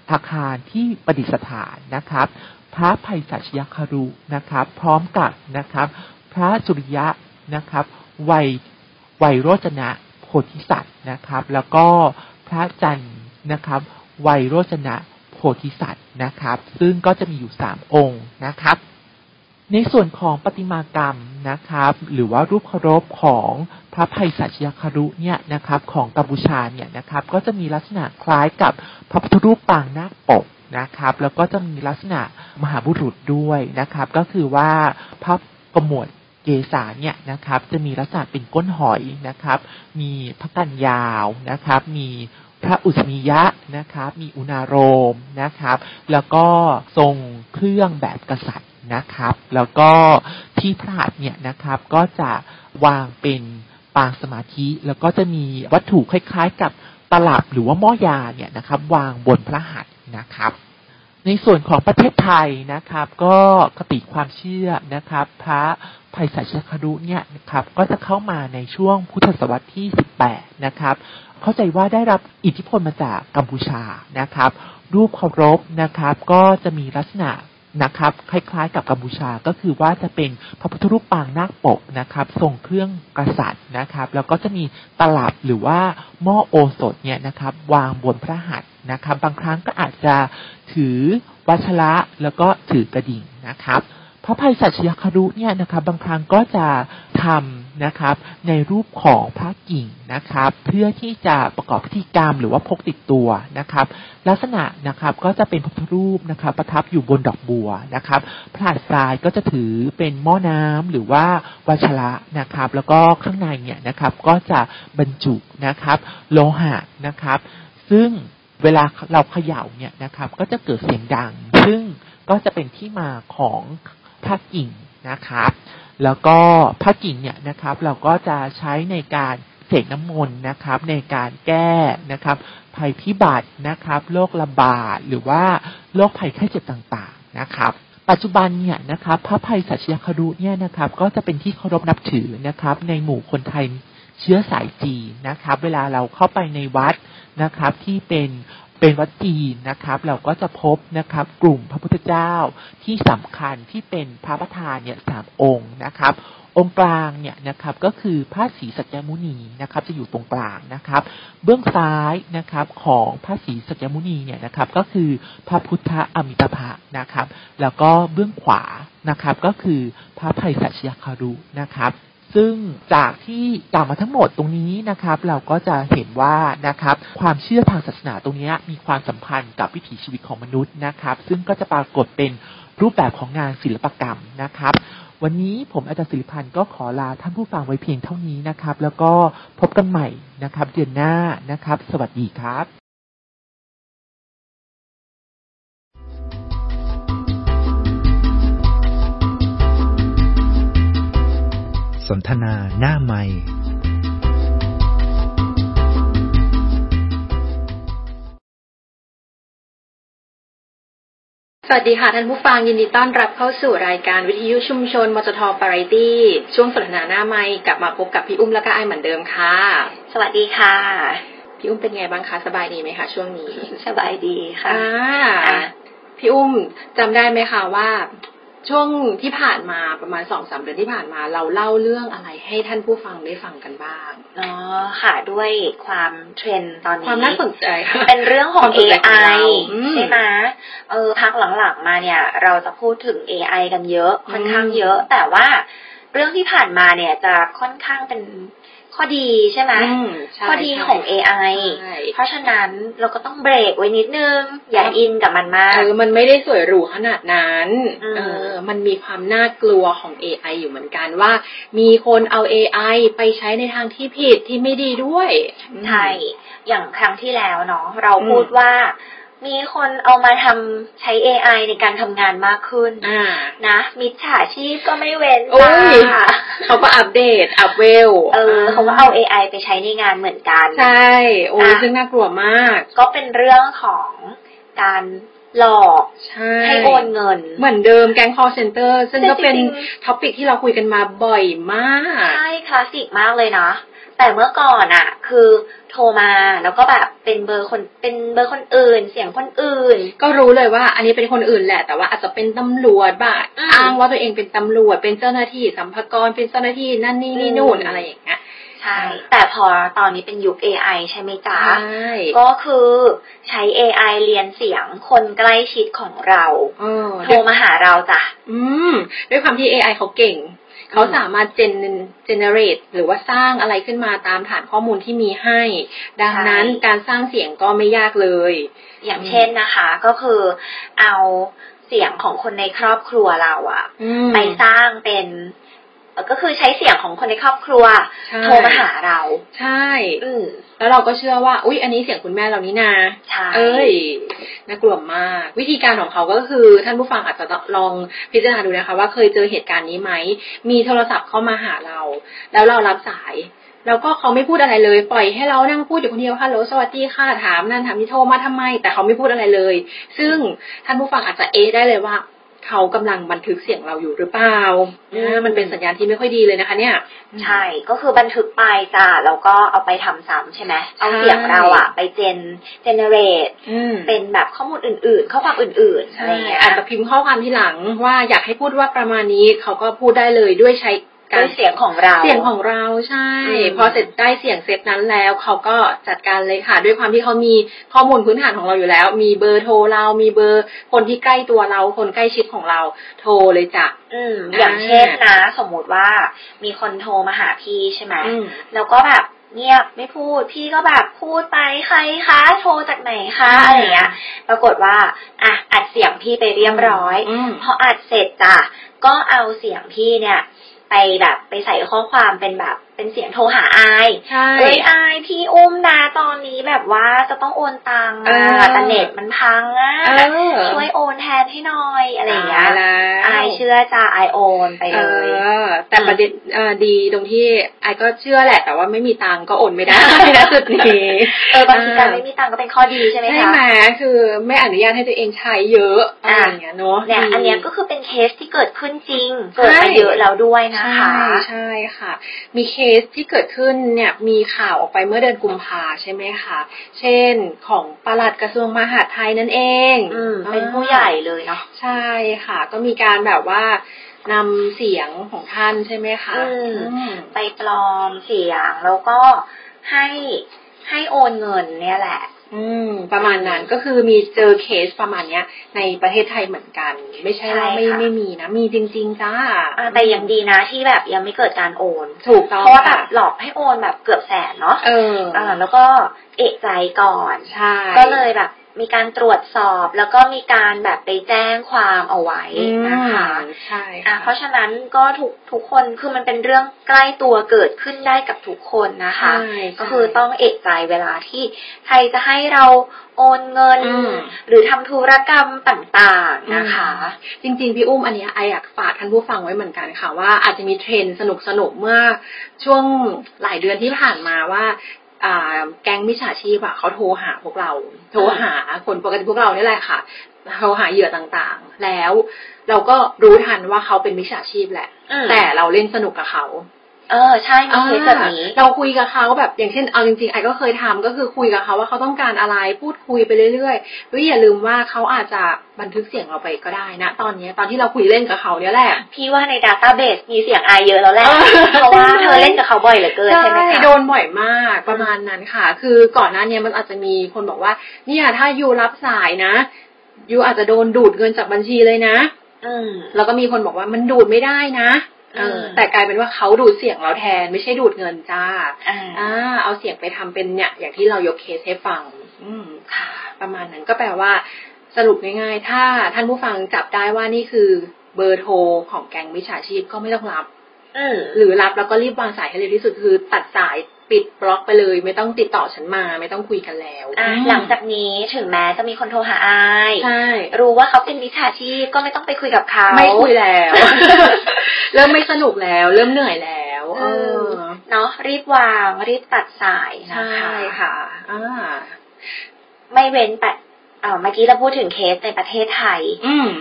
S4: อาคารที่ประดิษฐานนะครับพระไพศาลยครุนะครับพร้อมกับนะครับพระสุริยะนะครับไวยไวยโรจนะโพธิสัตว์นะครับแล้วก็พระจันทร์นะครับไวยโรจนะโพธิสัตว์นะครับซึ่งก็จะมีอยู่สามองค์นะครับในส่วนของประติมากรรมนะครับหรือว่ารูปเคารพของพระไพศาลยครุเนี่ยนะครับของกัมพูชาเนี่ยนะครับก็จะมีลักษณะคล้ายกับพระพุทธรูปปางนาคปกนะครับแล้วก็จะมีลักษณะมหาบุรุษด้วยนะครับก็คือว่าพระกมวดเกศาเนี่ยนะครับจะมีลักษณะเป็นก้นหอยนะครับมีพระกันยาวนะครับมีพระอุสมียะนะครับมีอุณาโรมนะครับแล้วก็ทรงเครื่องแบบกษัตริย์นะครับแล้วก็ที่พระหัตถ์เนี่ยนะครับก็จะวางเป็นปางสมาธิแล้วก็จะมีวัตถุคล้ายๆกับตลับหรือว่าหม้อยาเนี่ยนะครับวางบนพระหัตถ์นะครับในส่วนของประเทศไทยนะครับก็คติความเชื่อนะครับพระไพศาลยครุเนี่ยนะครับก็จะเข้ามาในช่วงพุทธศตวรรษที่สิบแปดนะครับเข้าใจว่าได้รับอิทธิพลมาจากกัมพูชานะครับรูปเคารพนะครับก็จะมีลักษณะนะครับคล้ายๆกับกัมพูชาก็คือว่าจะเป็นพระพุทธรูปปางนาคปกนะครับทรงเครื่องกษัตริย์นะครับแล้วก็จะมีตลับหรือว่าหม้อโอสถเนี่ยนะครับวางบนพระหัตถ์นะครับบางครั้งก็อาจจะถือวัชระแล้วก็ถือกระดิ่งนะครับพระไพศาลยครุเนี่ยนะครับบางครั้งก็จะทำนะครับในรูปของพระกิ่งนะครับเพื่อที่จะประกอบพิธีกรรมหรือว่าพกติดตัวนะครับลักษณะนะครับก็จะเป็นพระพุทธรูปนะครับประทับอยู่บนดอกบัวนะครับพระหัตถ์ซ้ายก็จะถือเป็นหม้อน้ำหรือว่าวัชระนะครับแล้วก็ข้างในเนี่ยนะครับก็จะบรรจุนะครับโลหะนะครับซึ่งเวลาเราเขย่าเนี่ยนะครับก็จะเกิดเสียงดังซึ่งก็จะเป็นที่มาของพระกิ่งนะครับแล้วก็พระกิ่งเนี่ยนะครับเราก็จะใช้ในการเสกน้ำมนต์นะครับในการแก้นะครับภัยพิบัตินะครับโรคระบาดหรือว่าโรคภัยไข้เจ็บต่างๆนะครับปัจจุบันเนี่ยนะครับพระไพศาลยครุเนี่ยนะครับก็จะเป็นที่เคารพนับถือนะครับในหมู่คนไทยเชื้อสายจีนนะครับเวลาเราเข้าไปในวัดนะครับที่เป็นเป็นวัดจีนนะครับเราก็จะพบนะครับกลุ่มพระพุทธเจ้าที่สำคัญที่เป็นพระประธานเนี่ยสามองค์นะครับองค์กลางเนี่ยนะครับก็คือพระศรีสัจจมุนีนะครับจะอยู่ตรงกลางนะครับเบื้องซ้ายนะครับของพระศรีสัจจมุนีเนี่ยนะครับก็คือพระพุทธอมิตภะนะครับแล้วก็เบื้องขวานะครับก็คือพระไพศาลยครุนะครับซึ่งจากที่กล่าวมาทั้งหมดตรงนี้นะครับเราก็จะเห็นว่านะครับความเชื่อทางศาสนาตรงนี้มีความสัมพันธ์กับวิถีชีวิตของมนุษย์นะครับซึ่งก็จะปรากฏเป็นรูปแบบของงานศิลปกรรมนะครับวันนี้ผมอาจารย์ศิริพันธ์ก็ขอลาท่านผู้ฟังไว้เพียงเท่านี้นะครับแล้วก็พบกันใหม่นะครับเดือนหน้านะครับสวัสดีครับ
S1: สนทนาหน้าไมค์
S5: สวัสดีค่ะท่านผู้ฟังยินดีต้อนรับเข้าสู่รายการวิทยุชุมชนมจท.ปาไรตี้ช่วงสนทนาหน้าไมค์กลับมาพบกับพี่อุ้มและก็ไอเหมือนเดิมค่ะ
S6: สวัสดีค่ะ
S5: พี่อุ้มเป็นไงบ้างคะสบายดีไหมคะช่วงนี้
S6: สบายดีค่ะ
S5: อ่าพี่อุ้มจำได้ไหมคะว่าช่วงที่ผ่านมาประมาณ สองถึงสาม เดือนที่ผ่านมาเราเล่าเรื่องอะไรให้ท่านผู้ฟังได้ฟังกันบ้าง
S6: อ๋อค่ะด้วยความเทรนด์ตอนนี้
S5: ความน่าสนใจ
S6: เป็นเรื่องของ เอ ไอ ใช่ไหมเออพักหลังๆมาเนี่ยเราจะพูดถึง เอ ไอ กันเยอะค่อนข้างเยอะแต่ว่าเรื่องที่ผ่านมาเนี่ยจะค่อนข้างเป็นข้อดีใช่ไหมข้อดีของ เอ ไอ เพราะฉะนั้นเราก็ต้องเบรกไว้นิดนึงอย่าอินกับมันมาก
S5: เออมันไม่ได้สวยหรูขนาดนั้นเออมันมีความน่ากลัวของ เอ ไอ อยู่เหมือนกันว่ามีคนเอา เอ ไอ ไปใช้ในทางที่ผิดที่ไม่ดีด้วย
S6: ใช่อย่างครั้งที่แล้วเนาะเราพูดว่ามีคนเอามาทำใช้ เอ ไอ ในการทำงานมากขึ้นนะมิจฉาชีพก็ไม่เว้น
S5: จ้าเขาก็อัปเดตอัปเวล
S6: เออเขาก็เอา เอ ไอ ไปใช้ในงานเหมือนกัน
S5: ใช่โอ้ซึ่งน่ากลัวมาก
S6: ก็เป็นเรื่องของการหลอกให้โอนเงิน
S5: เหมือนเดิมแก๊ง call center ซึ่งก็เป็นท็อปิกที่เราคุยกันมาบ่อยมาก
S6: ใช่คลาสสิกมากเลยนะแต่เมื่อก่อนอ่ะคือโทรมาแล้วก็แบบเป็นเบอร์คนเป็นเบอร์คนอื่นเสียงคนอื่น
S5: ก็รู้เลยว่าอันนี้เป็นคนอื่นแหละแต่ว่าอาจจะเป็นตำรวจบ้างอ้างว่าตัวเองเป็นตำรวจเป็นเจ้าหน้าที่สรรพากรเป็นเจ้าหน้าที่นั่นนี่นี่นู่นอะไรอย่างเงี้ย
S6: ใช่แต่พอตอนนี้เป็นยุค เอ ไอ ใช่ไหมจ๊ะก็คือใช้ เอ ไอ เรียนเสียงคนใกล้ชิดของเราโทรมาหาเราจ้ะ
S5: อืมด้วยความที่ เอ ไอ เขาเก่งเขาสามารถเจนเจเนเรตหรือว่าสร้างอะไรขึ้นมาตามฐานข้อมูลที่มีให้ดังนั้นการสร้างเสียงก็ไม่ยากเลย
S6: อย่างเช่นนะคะก็คือเอาเสียงของคนในครอบครัวเราอะไปสร้างเป็นก็คือใช้เสียงของคนในครอบครัวโทรมาหาเรา
S5: ใช่อืมแล้วเราก็เชื่อว่าอุ๊ยอันนี้เสียงคุณแม่เรานี่นาเอ้ยน่ากลัวมากวิธีการของเขาก็คือท่านผู้ฟังอาจจะลองพิจารณาดูนะคะว่าเคยเจอเหตุการณ์นี้ไหมมีโทรศัพท์เข้ามาหาเราแล้วเรารับสายแล้วก็เขาไม่พูดอะไรเลยปล่อยให้เรานั่งพูดอยู่คนเดียวฮัลโหลสวัสดีค่ะถามนั่นถามนี่โทรมาทำไมแต่เขาไม่พูดอะไรเลยซึ่งท่านผู้ฟังอาจจะเอะได้เลยว่าเขากำลังบันทึกเสียงเราอยู่หรือเปล่านะมันเป็นสัญญาณที่ไม่ค่อยดีเลยนะคะเนี่ย
S6: ใช่ก็คือบันทึกไปจ้ะแล้วก็เอาไปทำซ้ำใช่ไหมเอาเสียงเราอะไปเจนเจเนเรตเป็นแบบข้อมูลอื่นๆข้อความอื่นๆอะไรเงี้ย
S5: อาจจะพิมพ์ข้อความที่หลังว่าอยากให้พูดว่าประมาณนี้เขาก็พูดได้เลยด้วยใช้
S6: การเสียงของเรา
S5: เสียงของเราใช่พอเสร็จได้เสียงเซตนั้นแล้วเขาก็จัดการเลยค่ะด้วยความที่เขามีข้อมูลพื้นฐานของเราอยู่แล้วมีเบอร์โทรเรามีเบอร์คนที่ใกล้ตัวเราคนใกล้ชิดของเราโทรเลยจ้ะ
S6: อืมอย่างเช่นนะสมมุติว่ามีคนโทรมาหาพี่ใช่ไหมแล้วก็แบบเงียบไม่พูดพี่ก็แบบพูดไปใครคะโทรจากไหนคะอะไรเงี้ยปรากฏว่าอ่ะอัดเสียงพี่ไปเรียบร้อยพออัดเสร็จจ้ะก็เอาเสียงพี่เนี่ยไปแบบไปใส่ข้อความเป็นแบบเป็นเสียงโทรหาอายเอ้ยอายพี่อุ้มนะตอนนี้แบบว่าจะต้องโอนตังค์อ่ะแต่เน็ตมันพังอ่ะช่วยโอนแทนให้หน่อยอะไรอย่างเงี้ยอายเชื่อจ้าอายโอนไปเลย
S5: แต่ประเด็นดีตรงที่อายก็เชื่อแหละแต่ว่าไม่มีตังค์ก็โอนไม่ได้นะจุดนี้
S6: เออบางทีการไม่มีตังค์ก็เป็นข้อดีใช่ไหมคะใช่
S5: ไหมคือไม่อนุญาตให้ตัวเองใช้เยอะอะไรอย่างเงี้ยเนาะ
S6: เนี่ยอันเนี้ยก็คือเป็นเคสที่เกิดขึ้นจริงเกิดมาเยอะแล้วด้วยนะคะ
S5: ใช่ค่ะมีเคสที่เกิดขึ้นเนี่ยมีข่าวออกไปเมื่อเดือนกุมภาใช่ไหมคะเช่นของปลัดกระทรวงมหาดไทยนั่นเอง
S6: อืมเป็นผู้ใหญ่เลยเนาะ
S5: ใช่ค่ะก็มีการแบบว่านำเสียงของท่านใช่ไหมคะ
S6: ไปปลอมเสียงแล้วก็ให้ให้โอนเงินเนี่ยแหละ
S5: อืมประมาณนั้นก็คือมีเจอเคสประมาณเนี้ยในประเทศไทยเหมือนกันไม่ใช่ว่าไม่ไม่มีนะมีจริงๆจ้า
S6: แต่ยังดีนะที่แบบยังไม่เกิดการโอน
S5: ถูกต้อง
S6: เพราะว่าแบบหลอกให้โอนแบบเกือบแสนเนาะ
S5: เออ
S6: อ่าแล้วก็เอะใจก่อน
S5: ใช่
S6: ก็เลยแบบมีการตรวจสอบแล้วก็มีการแบบไปแจ้งความเอาไว้นะคะ
S5: ใช่
S6: อ่ะเพราะฉะนั้นก็ทุกทุกคนคือมันเป็นเรื่องใกล้ตัวเกิดขึ้นได้กับทุกคนนะคะก็คือต้องเอะใจเวลาที่ใครจะให้เราโอนเงินหรือทำธุรกรรมต่างๆนะคะ
S5: จริงๆพี่อุ้มอันนี้ไออยากฝากท่านผู้ฟังไว้เหมือนกันค่ะว่าอาจจะมีเทรนด์สนุกๆเมื่อช่วงหลายเดือนที่ผ่านมาว่าแก๊งมิจฉาชีพอะเขาโทรหาพวกเราโทรหาคนปกติพวกเรานี่แหละค่ะโทรหาเหยื่อต่างๆแล้วเราก็รู้ทันว่าเขาเป็นมิจฉาชีพแหละแต่เราเล่นสนุกกับเขา
S6: เออใช่มีเคสแบบนี้
S5: เราคุยกับเขาแบบอย่างเช่นเอาจริงๆไอ้ก็เคยทำก็คือคุยกับเขาว่าเขาต้องการอะไรพูดคุยไปเรื่อยๆแล้วอย่าลืมว่าเขาอาจจะบันทึกเสียงเราไปก็ได้นะตอนนี้ตอนที่เราคุยเล่นกับเขาเนี่ยแหละ
S6: พี่ว่าในดัตต้าเบสมีเสียงไอเยอะแล้วแหละเพราะว่าเธอเล่นกับเขาบ่อยเหลือเกินใช่ไหมคะ
S5: โดนบ่อยมากประมาณนั้นค่ะคือก่อนหน้านี้มันอาจจะมีคนบอกว่าเนี่ยถ้ายูรับสายนะยูอาจจะโดนดูดเงินจากบัญชีเลยนะ
S6: อืม
S5: แล้วก็มีคนบอกว่ามันดูดไม่ได้นะเออแต่กลายเป็นว่าเขาดูดเสียงเราแทนไม่ใช่ดูดเงินจ้าอ่าเอาเสียงไปทำเป็นเนี่ยอย่างที่เรายกเคสให้ฟังอืมค่ะประมาณนั้นก็แปลว่าสรุปง่ายๆถ้าท่านผู้ฟังจับได้ว่านี่คือเบอร์โทรของแก๊งมิจฉาชีพก็ไม่ต้องรับหรือรับแล้วก็รีบวางสายให้เร็วที่สุดคือตัดสายปิดบล็อกไปเลยไม่ต้องติดต่อฉันมาไม่ต้องคุยกันแล้ว
S6: หลังจากนี้ถึงแม้จะมีคนโทรหาอาย
S5: ใช่
S6: รู้ว่าเขาเป็นมิจฉาชีพก็ไม่ต้องไปคุยกับเขา
S5: ไม่คุยแล้ว เริ่มไม่สนุกแล้วเริ่มเหนื่อยแล้วเออ
S6: เนาะรีบวางรีบตัดสายนะคะ
S5: ใช่ค่ะอ่า
S6: ไม่เว้นแต่เอ่อเมื่อกี้เราพูดถึงเคสในประเทศไทย
S5: อืม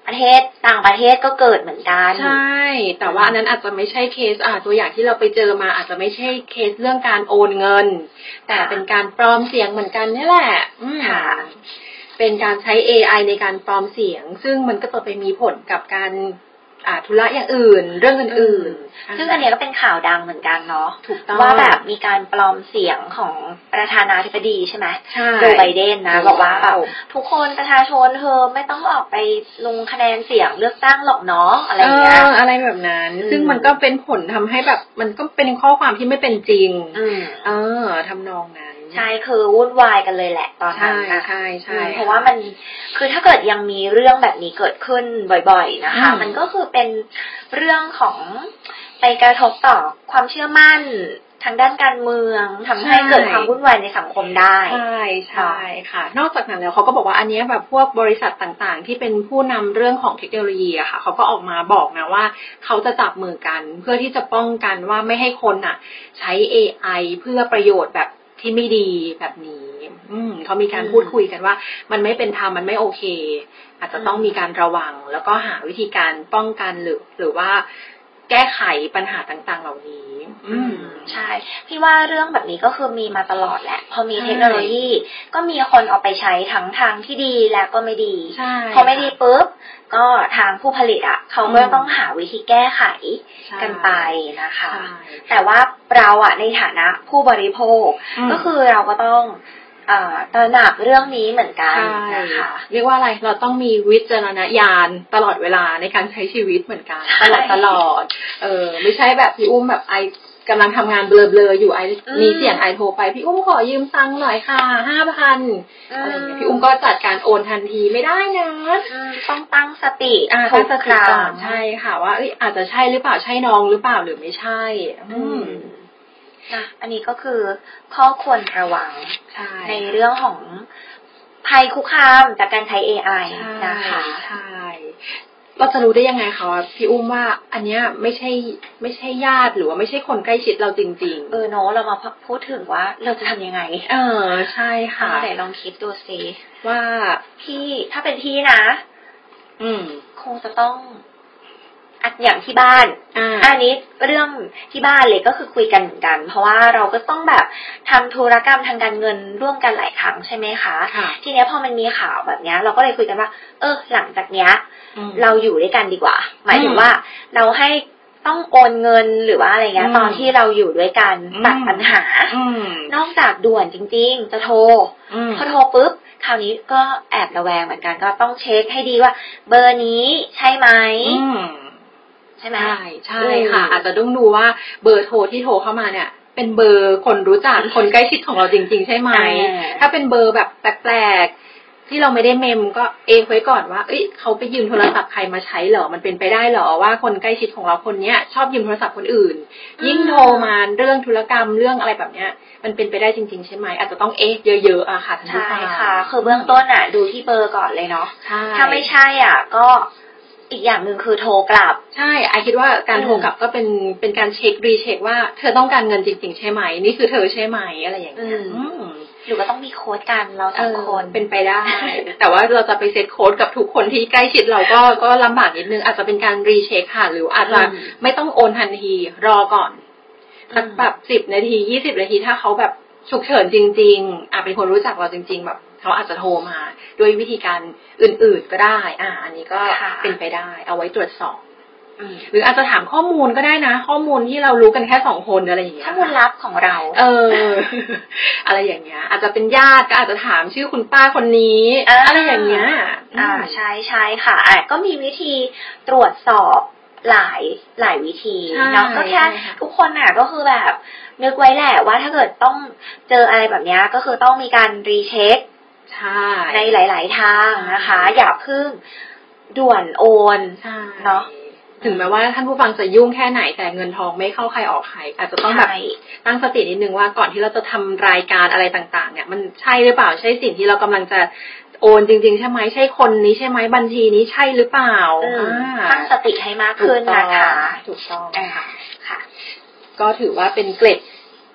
S6: ประเทศต่างประเทศก็เกิดเหมือนกัน
S5: ใช่แต่ว่าอันนั้นอาจจะไม่ใช่เคสอ่ะตัวอย่างที่เราไปเจอมาอาจจะไม่ใช่เคสเรื่องการโอนเงินแต่เป็นการปลอมเสียงเหมือนกันนี่แหละ
S6: ค่ะ
S5: เป็นการใช้ เอ ไอ ในการปลอมเสียงซึ่งมันก็จะไปมีผลกับการอ่าธุระอย่างอื่นเรื่องอื่น
S6: ๆซึ่งอันนี้ก็เป็นข่าวดังเหมือนกันเนาะ
S5: ถูกต้อง
S6: ว่าแบบมีการปลอมเสียงของประธานาธิบดีใช่ไหมโจไบเดนนะบอกว่าแบบทุกคนประชาชนเธอไม่ต้องออกไปลงคะแนนเสียงเลือกตั้งหรอกเนาะอะไรอย่างเงี้ย
S5: อะไรแบบนั้นซึ่งมันก็เป็นผลทำให้แบบมันก็เป็นข้อความที่ไม่เป็นจริงเออทำนองนั้น
S6: ใช่คือวุ่นวายกันเลยแหละตอนนั้นนะ
S5: ใช่ใช่
S6: เพราะว่ามันคือถ้าเกิดยังมีเรื่องแบบนี้เกิดขึ้นบ่อยๆนะคะมันก็คือเป็นเรื่องของไปกระทบต่อความเชื่อมั่นทางด้านการเมืองทำให้เกิดความวุ่นวายในสังคมได้
S5: ใช่ใช่ค่ะนอกจากนั้นแล้วเขาก็บอกว่าอันนี้แบบพวกบริษัทต่างๆที่เป็นผู้นำเรื่องของเทคโนโลยีอะค่ะเขาก็ออกมาบอกนะว่าเขาจะจับมือกันเพื่อที่จะป้องกันว่าไม่ให้คนอะใช้ เอ ไอ เพื่อประโยชน์แบบที่ไม่ดีแบบนี้อืมเขามีการพูดคุยกันว่ามันไม่เป็นธรรมมันไม่โอเคอาจจะต้องมีการระวังแล้วก็หาวิธีการป้องกันหรือหรือว่าแก้ไขปัญหาต่างๆเหล่านี้
S6: อืมใช่พี่ว่าเรื่องแบบนี้ก็คือมีมาตลอดแหละพอมีเทคโนโลยีก็มีคนเอาไปใช้ทั้งทางที่ดีและก็ไม่ดีพอไม่ดีปุ๊บก็ทางผู้ผลิตอ่ะเขาก็ต้องหาวิธีแก้ไขกันไปนะคะแต่ว่าเราอ่ะในฐานะผู้บริโภคก็คือเราก็ต้องตระหนักเรื่องนี้เหมือนกันนะคะ
S5: เรียกว่าอะไรเราต้องมีวิจารณญาณตลอดเวลาในการใช้ชีวิตเหมือนกันตลอดตลอดเออไม่ใช่แบบพี่อุ้มแบบไอกำลังทำงานเบลอๆอยู่ไอมีเสียงไอโทรไปพี่อุ้มขอยืมตังค์หน่อยค่ะห้าพันอะไรอย่างเงี้ยพี่อุ้มก็จัดการโอนทันทีไม่ได้นะ
S6: ต้องตั้งสติ
S5: ตั้งสติก่อนใช่ค่ะว่าเอ้ยอาจจะใช่หรือเปล่าใช่น้องหรือเปล่าหรือไม่ใช่อืม
S6: นะอันนี้ก็คือข้อควรระวังในเรื่องของภัยคุกคามจากการใช้ เอ ไอ นะคะ
S5: ใช่เราจะรู้ได้ยังไงคะพี่อุ้มว่าอันเนี้ยไม่ใช่ไม่ใช่ญาติหรือว่าไม่ใช่คนใกล้ชิดเราจริง
S6: ๆเออเนาะเรามาพูดถึงว่าเราจะทำยังไง
S5: เออใช่ค่ะ
S6: ไหนลองคิดดูสิ
S5: ว่า
S6: พี่ถ้าเป็นพี่นะ
S5: อืม
S6: คงจะต้องอันอย่างที่บ้านอ่าอันนี้เรื่องที่บ้านเลยก็คือคุยกันเหมือนกันเพราะว่าเราก็ต้องแบบทำธุรกรรมทางการเงินร่วมกันหลายครั้งใช่ไหมคะทีนี้พอมันมีข่าวแบบนี้เราก็เลยคุยกันว่าเออหลังจากเนี้ยเราอยู่ด้วยกันดีกว่าหมายถึงว่าเราให้ต้องโอนเงินหรือว่าอะไรเงี้ยตอนที่เราอยู่ด้วยกันตัดปัญหานอกจากด่วนจริงๆจะโทรพอโทรปุ๊บคราวนี้ก็แอบระแวงเหมือนกันก็ต้องเช็คให้ดีว่าเบอร์นี้ใช่ไหมใช่ไหม
S5: ใช่ใช่ค่ะอาจจะต้องดูว่าเบอร์โทรที่โทรเข้ามาเนี่ยเป็นเบอร์คนรู้จักคนใกล้ชิดของเราจริงๆใช่ไหมถ้าเป็นเบอร์แบบแปลกๆที่เราไม่ได้เมมก็เองไว้ก่อนว่าเอ้ยเขาไปยืมโทรศัพท์ใครมาใช้เหรอมันเป็นไปได้เหรอว่าคนใกล้ชิดของเราคนเนี้ยชอบยืมโทรศัพท์คนอื่นยิ่งโทรมาเรื่องธุรกรรมเรื่องอะไรแบบเนี้ยมันเป็นไปได้จริงๆใช่ไหมอาจจะต้องเอ๊ะเยอะๆอะค่ะ
S6: ใช่ค่ะคือเบื้องต้นอ่ะดูที่เบอร์ก่อนเลยเนาะถ้าไม่ใช่อ่ะก็อีกอย่างหนึ่งคือโทรกลับ
S5: ใช่ไอคิดว่าการโทรกลับก็เป็นเป็นการเช็ครีเช็คว่าเธอต้องการเงินจริงๆใช่ไหมนี่คือเธอใช่ไหมอะไรอย่างเงี้ย
S6: หรือว่าต้องมีโค้ดกันเราสองคน
S5: เป็นไปได้ แต่ว่าเราจะไปเซตโค้ดกับทุกคนที่ใกล้ชิดเราก็ก็ลำบากนิดนึงอาจจะเป็นการรีเช็คค่ะหรืออาจจะไม่ต้องโอนทันทีรอก่อนสักแบบสิบนาทียี่สิบนาทีถ้าเขาแบบฉุกเฉินจริงๆอ่ะเป็นคนรู้จักเราจริงๆแบบเขาอาจจะโทรมาด้วยวิธีการอื่นๆก็ได้อ่าอันนี้ก็เป็นไปได้เอาไว้ตรวจสอบหรืออาจจะถามข้อมูลก็ได้นะข้อมูลที่เรารู้กันแค่สองคนอะไรอย่างเงี้ย
S6: ข้อมูลลับของเรา
S5: เออ อะไรอย่างเงี้ยอาจจะเป็นญาติก็อาจจะถามชื่อคุณป้าคนนี้อะไรอย่างเงี้ย
S6: อ่าใช่ใช่ค่ะอ่ะก็มีวิธีตรวจสอบหลายหลายวิธีเนาะก็แค่ทุกคนน่ะก็คือแบบนึกไว้แหละว่าถ้าเกิดต้องเจออะไรแบบนี้ก็คือต้องมีการรีเช็คในหลายๆทางนะคะอย่าเพิ่งด่วนโอนเนาะ
S5: ถึงแม้ว่าท่านผู้ฟังจะยุ่งแค่ไหนแต่เงินทองไม่เข้าใครออกใครอาจจะต้องแบบตั้งสตินิดนึงว่าก่อนที่เราจะทำรายการอะไรต่างๆเนี่ยมันใช่หรือเปล่าใช่สิ่งที่เรากำลังจะโอนจริงๆใช่ไหมใช่คนนี้ใช่ไหมบัญชีนี้ใช่หรือเปล่า
S6: ตั้งสติให้มากขึ้นนะคะ
S5: ถูกต้องค่ะก็ถือว่าเป็นเกร็ด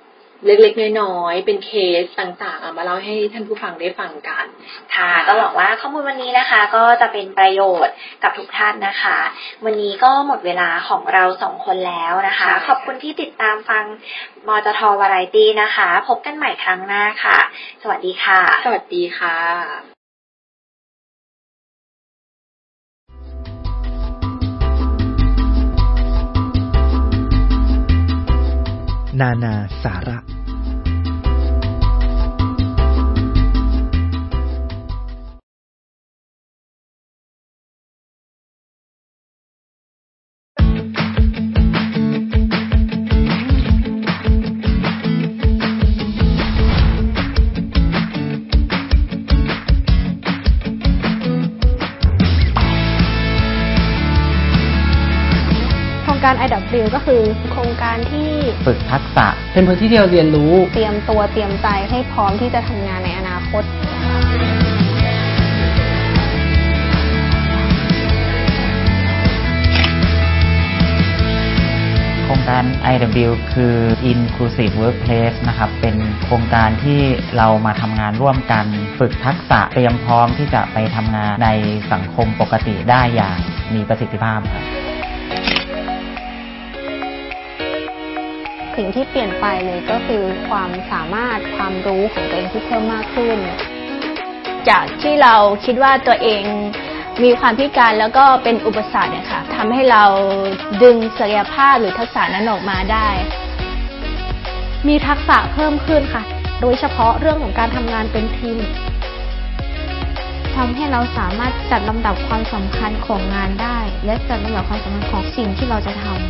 S5: เล็กๆน้อยๆเป็นเคสต่างๆมาเล่าให้ท่านผู้ฟังได้ฟังกัน
S6: ค่ะก็หวังว่าข้อมูลวันนี้นะคะก็จะเป็นประโยชน์กับทุกท่านนะคะวันนี้ก็หมดเวลาของเราสองคนแล้วนะคะขอบคุณที่ติดตามฟังมจท.วาไรตี้นะคะพบกันใหม่ครั้งหน้าค่ะสวัสดีค่ะ
S5: สวัสดีค่ะ
S1: นานาสาระ
S7: การ ไอ ดับเบิลยู ก็คือโครงการที่
S8: ฝึกทักษะเป็นพื้นที่ที่เราเรียนรู้
S7: เตรียมตัวเตรียมใจให้พร้อมที่จะทำงานในอนาคต
S8: โครงการ ไอ ดับเบิลยู คือ Inclusive Workplace นะครับเป็นโครงการที่เรามาทำงานร่วมกันฝึกทักษะเตรียมพร้อมที่จะไปทำงานในสังคมปกติได้อย่างมีประสิทธิภาพครับ
S7: สิ่งที่เปลี่ยนไปเลยก็คือความสามารถความรู้ของตัวเองที่เพิ่มมากขึ้นจากที่เราคิดว่าตัวเองมีความพิการแล้วก็เป็นอุปสรรคเนี่ยค่ะทำให้เราดึงศักยภาพหรือทักษะนั้นออกมาได้มีทักษะเพิ่มขึ้นค่ะโดยเฉพาะเรื่องของการทำงานเป็นทีมทำให้เราสามารถจัดลำดับความสำคัญของงานได้และจัดลำดับความสำคัญของสิ่งที่เราจะทำ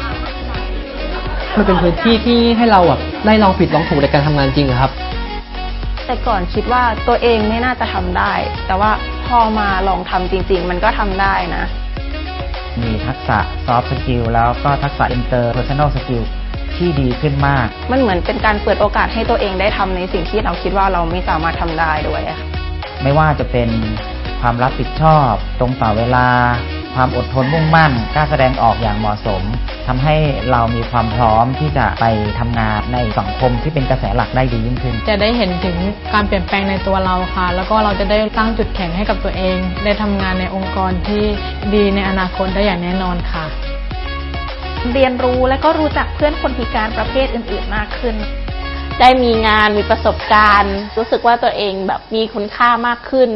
S9: มันเป็นพื้นที่ที่ให้เราแบบได้ลองผิดลองถูกในการทำงานจริงครับ
S7: แต่ก่อนคิดว่าตัวเองไม่น่าจะทำได้แต่ว่าพอมาลองทำจริงๆมันก็ทำได้นะ
S8: มีทักษะ soft skill แล้วก็ทักษะ interpersonal skill ที่ดีขึ้นมาก
S7: มันเหมือนเป็นการเปิดโอกาสให้ตัวเองได้ทำในสิ่งที่เราคิดว่าเราไม่สามารถทำได้ด้วย
S8: ไม่ว่าจะเป็นความรับผิดชอบตรงต่อเวลาความอดทนมุ่งมั่นกล้าแสดงออกอย่างเหมาะสมทำให้เรามีความพร้อมที่จะไปทำงานในสังคมที่เป็นกระแสหลักได้ดียิ่งขึ้น
S10: จะได้เห็นถึงการเปลี่ยนแปลงในตัวเราค่ะแล้วก็เราจะได้สร้างจุดแข็งให้กับตัวเองได้ทำงานในองค์กรที่ดีในอนาคตได้อย่างแน่นอนค่ะ
S7: เรียนรู้และก็รู้จักเพื่อนคนพิการประเภทอื่นๆมากขึ้นได้มีงานมีประสบการณ์รู้สึกว่าตัวเองแบบมีคุณค่ามากขึ้น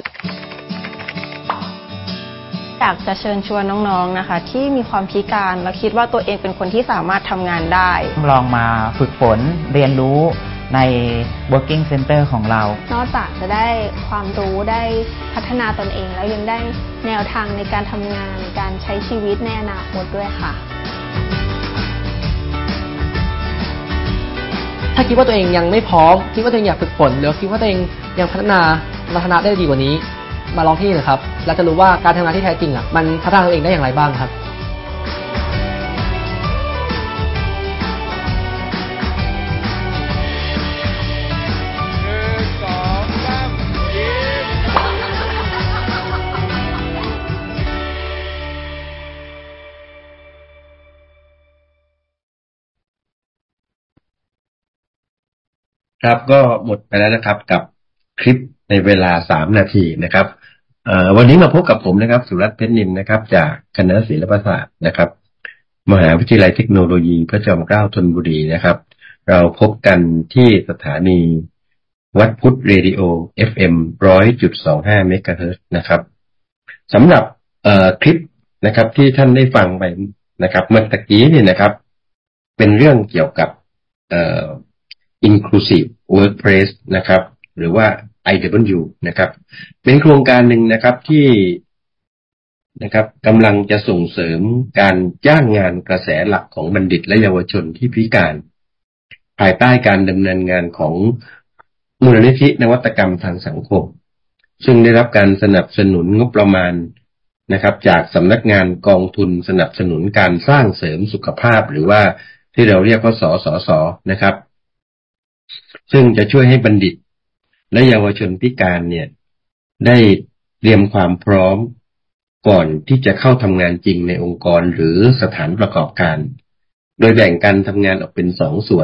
S7: อยากจะเชิญชวนน้องๆนะคะที่มีความพิการและคิดว่าตัวเองเป็นคนที่สามารถทำงานได้
S8: ลองมาฝึกฝนเรียนรู้ใน working center ของเรา
S7: นอกจากจะได้ความรู้ได้พัฒนาตนเองแล้วยังได้แนวทางในการทำงานการใช้ชีวิตในอนาคตด้วยค่ะ
S9: ถ้าคิดว่าตัวเองยังไม่พร้อมคิดว่าตัวเองอยากฝึกฝนหรือคิดว่าตัวเองยังพัฒนาพัฒนาได้ดีกว่านี้มาลองที่นี่นะครับเราจะรู้ว่าการทำงานที่แท้จริงอ่ะมันพัฒนาตัวเองได้อย่างไรบ้างครับ
S11: ครับก็หมดไปแล้วนะครับกับคลิปในเวลาสามนาทีนะครับวันนี้มาพบกับผมนะครับสุรัตน์เพชรนินนะครับจากคณะศิลปศาสตร์นะครับมหาวิทยาลัยเทคโนโลยีพระจอมเกล้าธนบุรีนะครับเราพบกันที่สถานีวัดพุทธเรดิโอ เอฟ เอ็ม หนึ่งร้อยจุดสองห้า เมกะเฮิรตซ์นะครับสำหรับคลิปนะครับที่ท่านได้ฟังไปนะครับเมื่อตะกี้เนี่ยนะครับเป็นเรื่องเกี่ยวกับInclusive Workplace นะครับหรือว่า ไอ ดับเบิลยู นะครับเป็นโครงการหนึ่งนะครับที่นะครับกำลังจะส่งเสริมการจ้างงานกระแสหลักของบัณฑิตและเยาวชนที่พิการภายใต้การดำเนินงานของมูลนิธินวัตกรรมทางสังคมซึ่งได้รับการสนับสนุนงบประมาณนะครับจากสำนักงานกองทุนสนับสนุนการสร้างเสริมสุขภาพหรือว่าที่เราเรียกว่าสสส.นะครับซึ่งจะช่วยให้บัณฑิตและเยาวชนพิการเนี่ยได้เตรียมความพร้อมก่อนที่จะเข้าทำงานจริงในองค์กรหรือสถานประกอบการโดยแบ่งการทำงานออกเป็นสองส่วน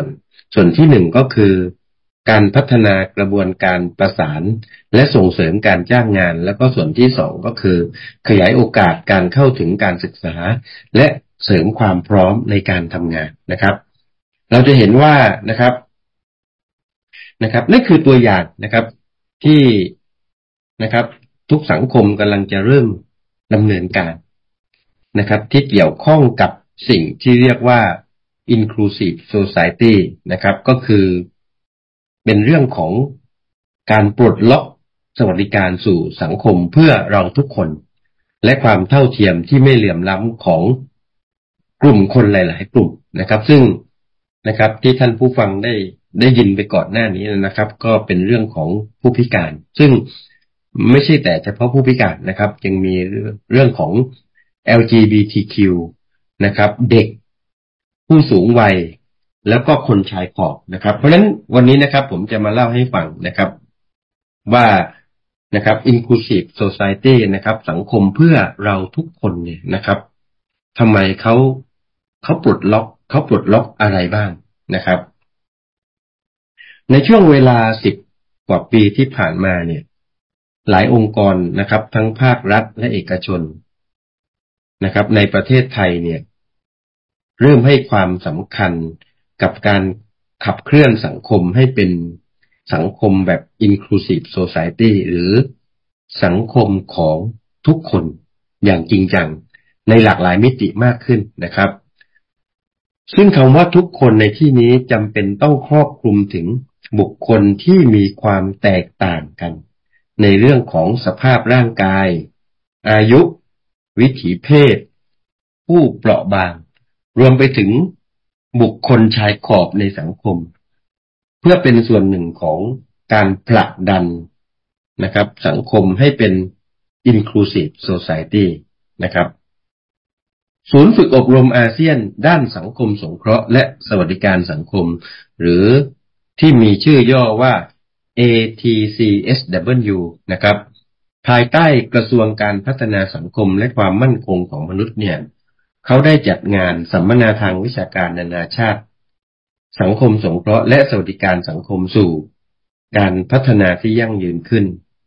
S11: ส่วนที่หนึ่งก็คือการพัฒนากระบวนการประสานและส่งเสริมการจ้างงานแล้วก็ส่วนที่สองก็คือขยายโอกาสการเข้าถึงการศึกษาและเสริมความพร้อมในการทำงานนะครับเราจะเห็นว่านะครับนะครับนี่คือตัวอย่างนะครับที่นะครับทุกสังคมกำลังจะเริ่มดำเนินการนะครับที่เกี่ยวข้องกับสิ่งที่เรียกว่า inclusive society นะครับก็คือเป็นเรื่องของการปลดล็อกสวัสดิการสู่สังคมเพื่อเราทุกคนและความเท่าเทียมที่ไม่เหลื่อมล้ำของกลุ่มคนหลายๆกลุ่มนะครับซึ่งนะครับที่ท่านผู้ฟังได้ได้ยินไปก่อนหน้านี้นะครับก็เป็นเรื่องของผู้พิการซึ่งไม่ใช่แต่เฉพาะผู้พิการนะครับยังมีเรื่องของ แอล จี บี ที คิว นะครับเด็กผู้สูงวัยแล้วก็คนชายขอบนะครับเพราะฉะนั้นวันนี้นะครับผมจะมาเล่าให้ฟังนะครับว่านะครับ inclusive society นะครับสังคมเพื่อเราทุกคนเนี่ยนะครับทำไมเขาเขาปลดล็อกเขาปลดล็อกอะไรบ้างนะครับในช่วงเวลาสิบกว่าปีที่ผ่านมาเนี่ยหลายองค์กรนะครับทั้งภาครัฐและเอกชนนะครับในประเทศไทยเนี่ยเริ่มให้ความสำคัญกับการขับเคลื่อนสังคมให้เป็นสังคมแบบ inclusive society หรือสังคมของทุกคนอย่างจริงจังในหลากหลายมิติมากขึ้นนะครับซึ่งคำว่าทุกคนในที่นี้จำเป็นต้องครอบคลุมถึงบุคคลที่มีความแตกต่างกันในเรื่องของสภาพร่างกายอายุวิถีเพศผู้เปราะบางรวมไปถึงบุคคลชายขอบในสังคมเพื่อเป็นส่วนหนึ่งของการผลักดันนะครับสังคมให้เป็น inclusive society นะครับศูนย์ฝึกอบรมอาเซียนด้านสังคมสงเคราะห์และสวัสดิการสังคมหรือที่มีชื่อย่อว่า เอ ที ซี เอส ดับเบิลยู นะครับภายใต้กระทรวงการพัฒนาสังคมและความมั่นคงของมนุษย์เนี่ยเขาได้จัดงานสัมมนาทางวิชาการนานาชาติสังคมสงเคราะห์และสวัสดิการสังคมสู่การพัฒนาที่ยั่งยืนขึ้น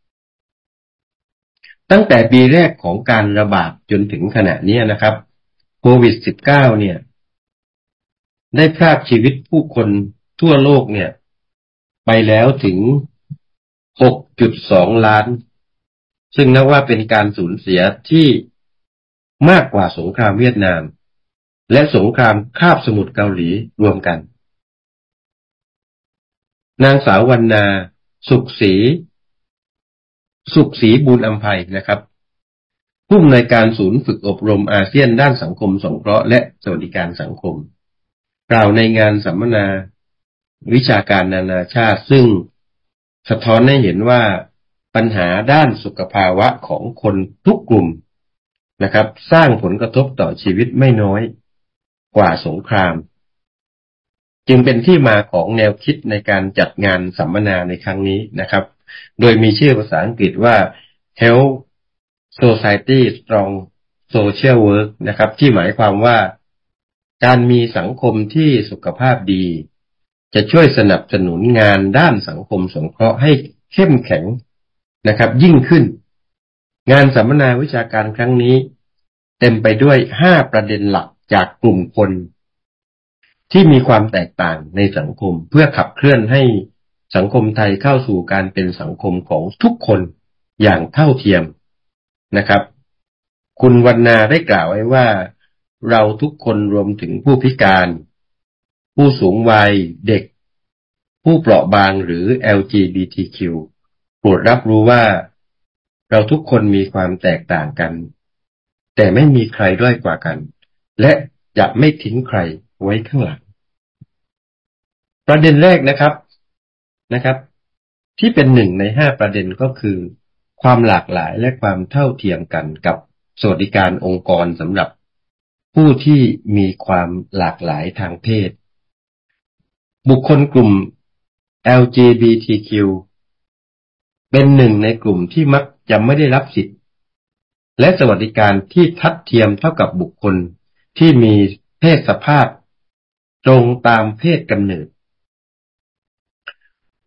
S11: ตั้งแต่ปีแรกของการระบาดจนถึงขณะนี้นะครับโควิด สิบเก้า เนี่ยได้พรากชีวิตผู้คนทั่วโลกเนี่ยไปแล้วถึง หกจุดสอง ล้านซึ่งนับว่าเป็นการสูญเสียที่มากกว่าสงครามเวียดนามและสงครามคาบสมุทรเกาหลีรวมกันนางสาววรรณาสุขศรีสุขศรีบูรณ์อำไพนะครับผู้อำนวยการศูนย์ฝึกอบรมอาเซียนด้านสังคมสงเคราะห์และสวัสดิการสังคมกล่าวในงานสัมมนาวิชาการนานาชาติซึ่งสะท้อนให้เห็นว่าปัญหาด้านสุขภาวะของคนทุกกลุ่มนะครับสร้างผลกระทบต่อชีวิตไม่น้อยกว่าสงครามจึงเป็นที่มาของแนวคิดในการจัดงานสัมมนาในครั้งนี้นะครับโดยมีชื่อภาษาอังกฤษว่า Health Society Strong Social Work นะครับที่หมายความว่าการมีสังคมที่สุขภาพดีจะช่วยสนับสนุนงานด้านสังคมสงเคราะห์ให้เข้มแข็งนะครับยิ่งขึ้นงานสัมมนาวิชาการครั้งนี้เต็มไปด้วยห้าประเด็นหลักจากกลุ่มคนที่มีความแตกต่างในสังคมเพื่อขับเคลื่อนให้สังคมไทยเข้าสู่การเป็นสังคมของทุกคนอย่างเท่าเทียมนะครับคุณวรรณาได้กล่าวไว้ว่าเราทุกคนรวมถึงผู้พิการผู้สูงวัยเด็กผู้เปราะบางหรือ แอล จี บี ที คิว โปรดรับรู้ว่าเราทุกคนมีความแตกต่างกันแต่ไม่มีใครด้อยกว่ากันและจะไม่ทิ้งใครไว้ข้างหลังประเด็นแรกนะครับนะครับที่เป็นหนึ่งในห้าประเด็นก็คือความหลากหลายและความเท่าเทียมกันกับสวัสดิการองค์กรสำหรับผู้ที่มีความหลากหลายทางเพศบุคคลกลุ่ม แอล จี บี ที คิว เป็นหนึ่งในกลุ่มที่มักจะไม่ได้รับสิทธิ์และสวัสดิการที่ทัดเทียมเท่ากับบุคคลที่มีเพศสภาพตรงตามเพศกำเนิด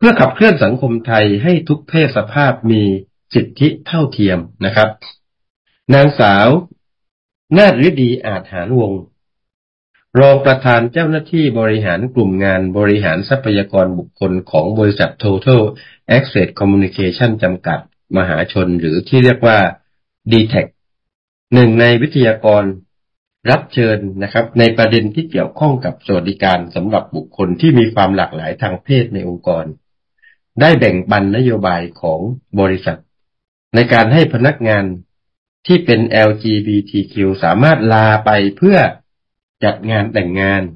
S11: พื่อขับเคลื่อนสังคมไทยให้ทุกเพศสภาพมีสิทธิเท่าเทียมนะครับนางสาวนาฏฤดีอาจหารวงศ์รองประธานเจ้าหน้าที่บริหารกลุ่มงานบริหารทรัพยากรบุคคลของบริษัท Total Access Communication จำกัดมหาชนหรือที่เรียกว่า ดี แท็ก หนึ่งในวิทยากรรับเชิญนะครับในประเด็นที่เกี่ยวข้องกับสวัสดิการสำหรับบุคคลที่มีความหลากหลายทางเพศในองค์กรได้แบ่งปันนโยบายของบริษัทในการให้พนักงานที่เป็น แอล จี บี ที คิว สามารถลาไปเพื่อจัดงานแต่งงาน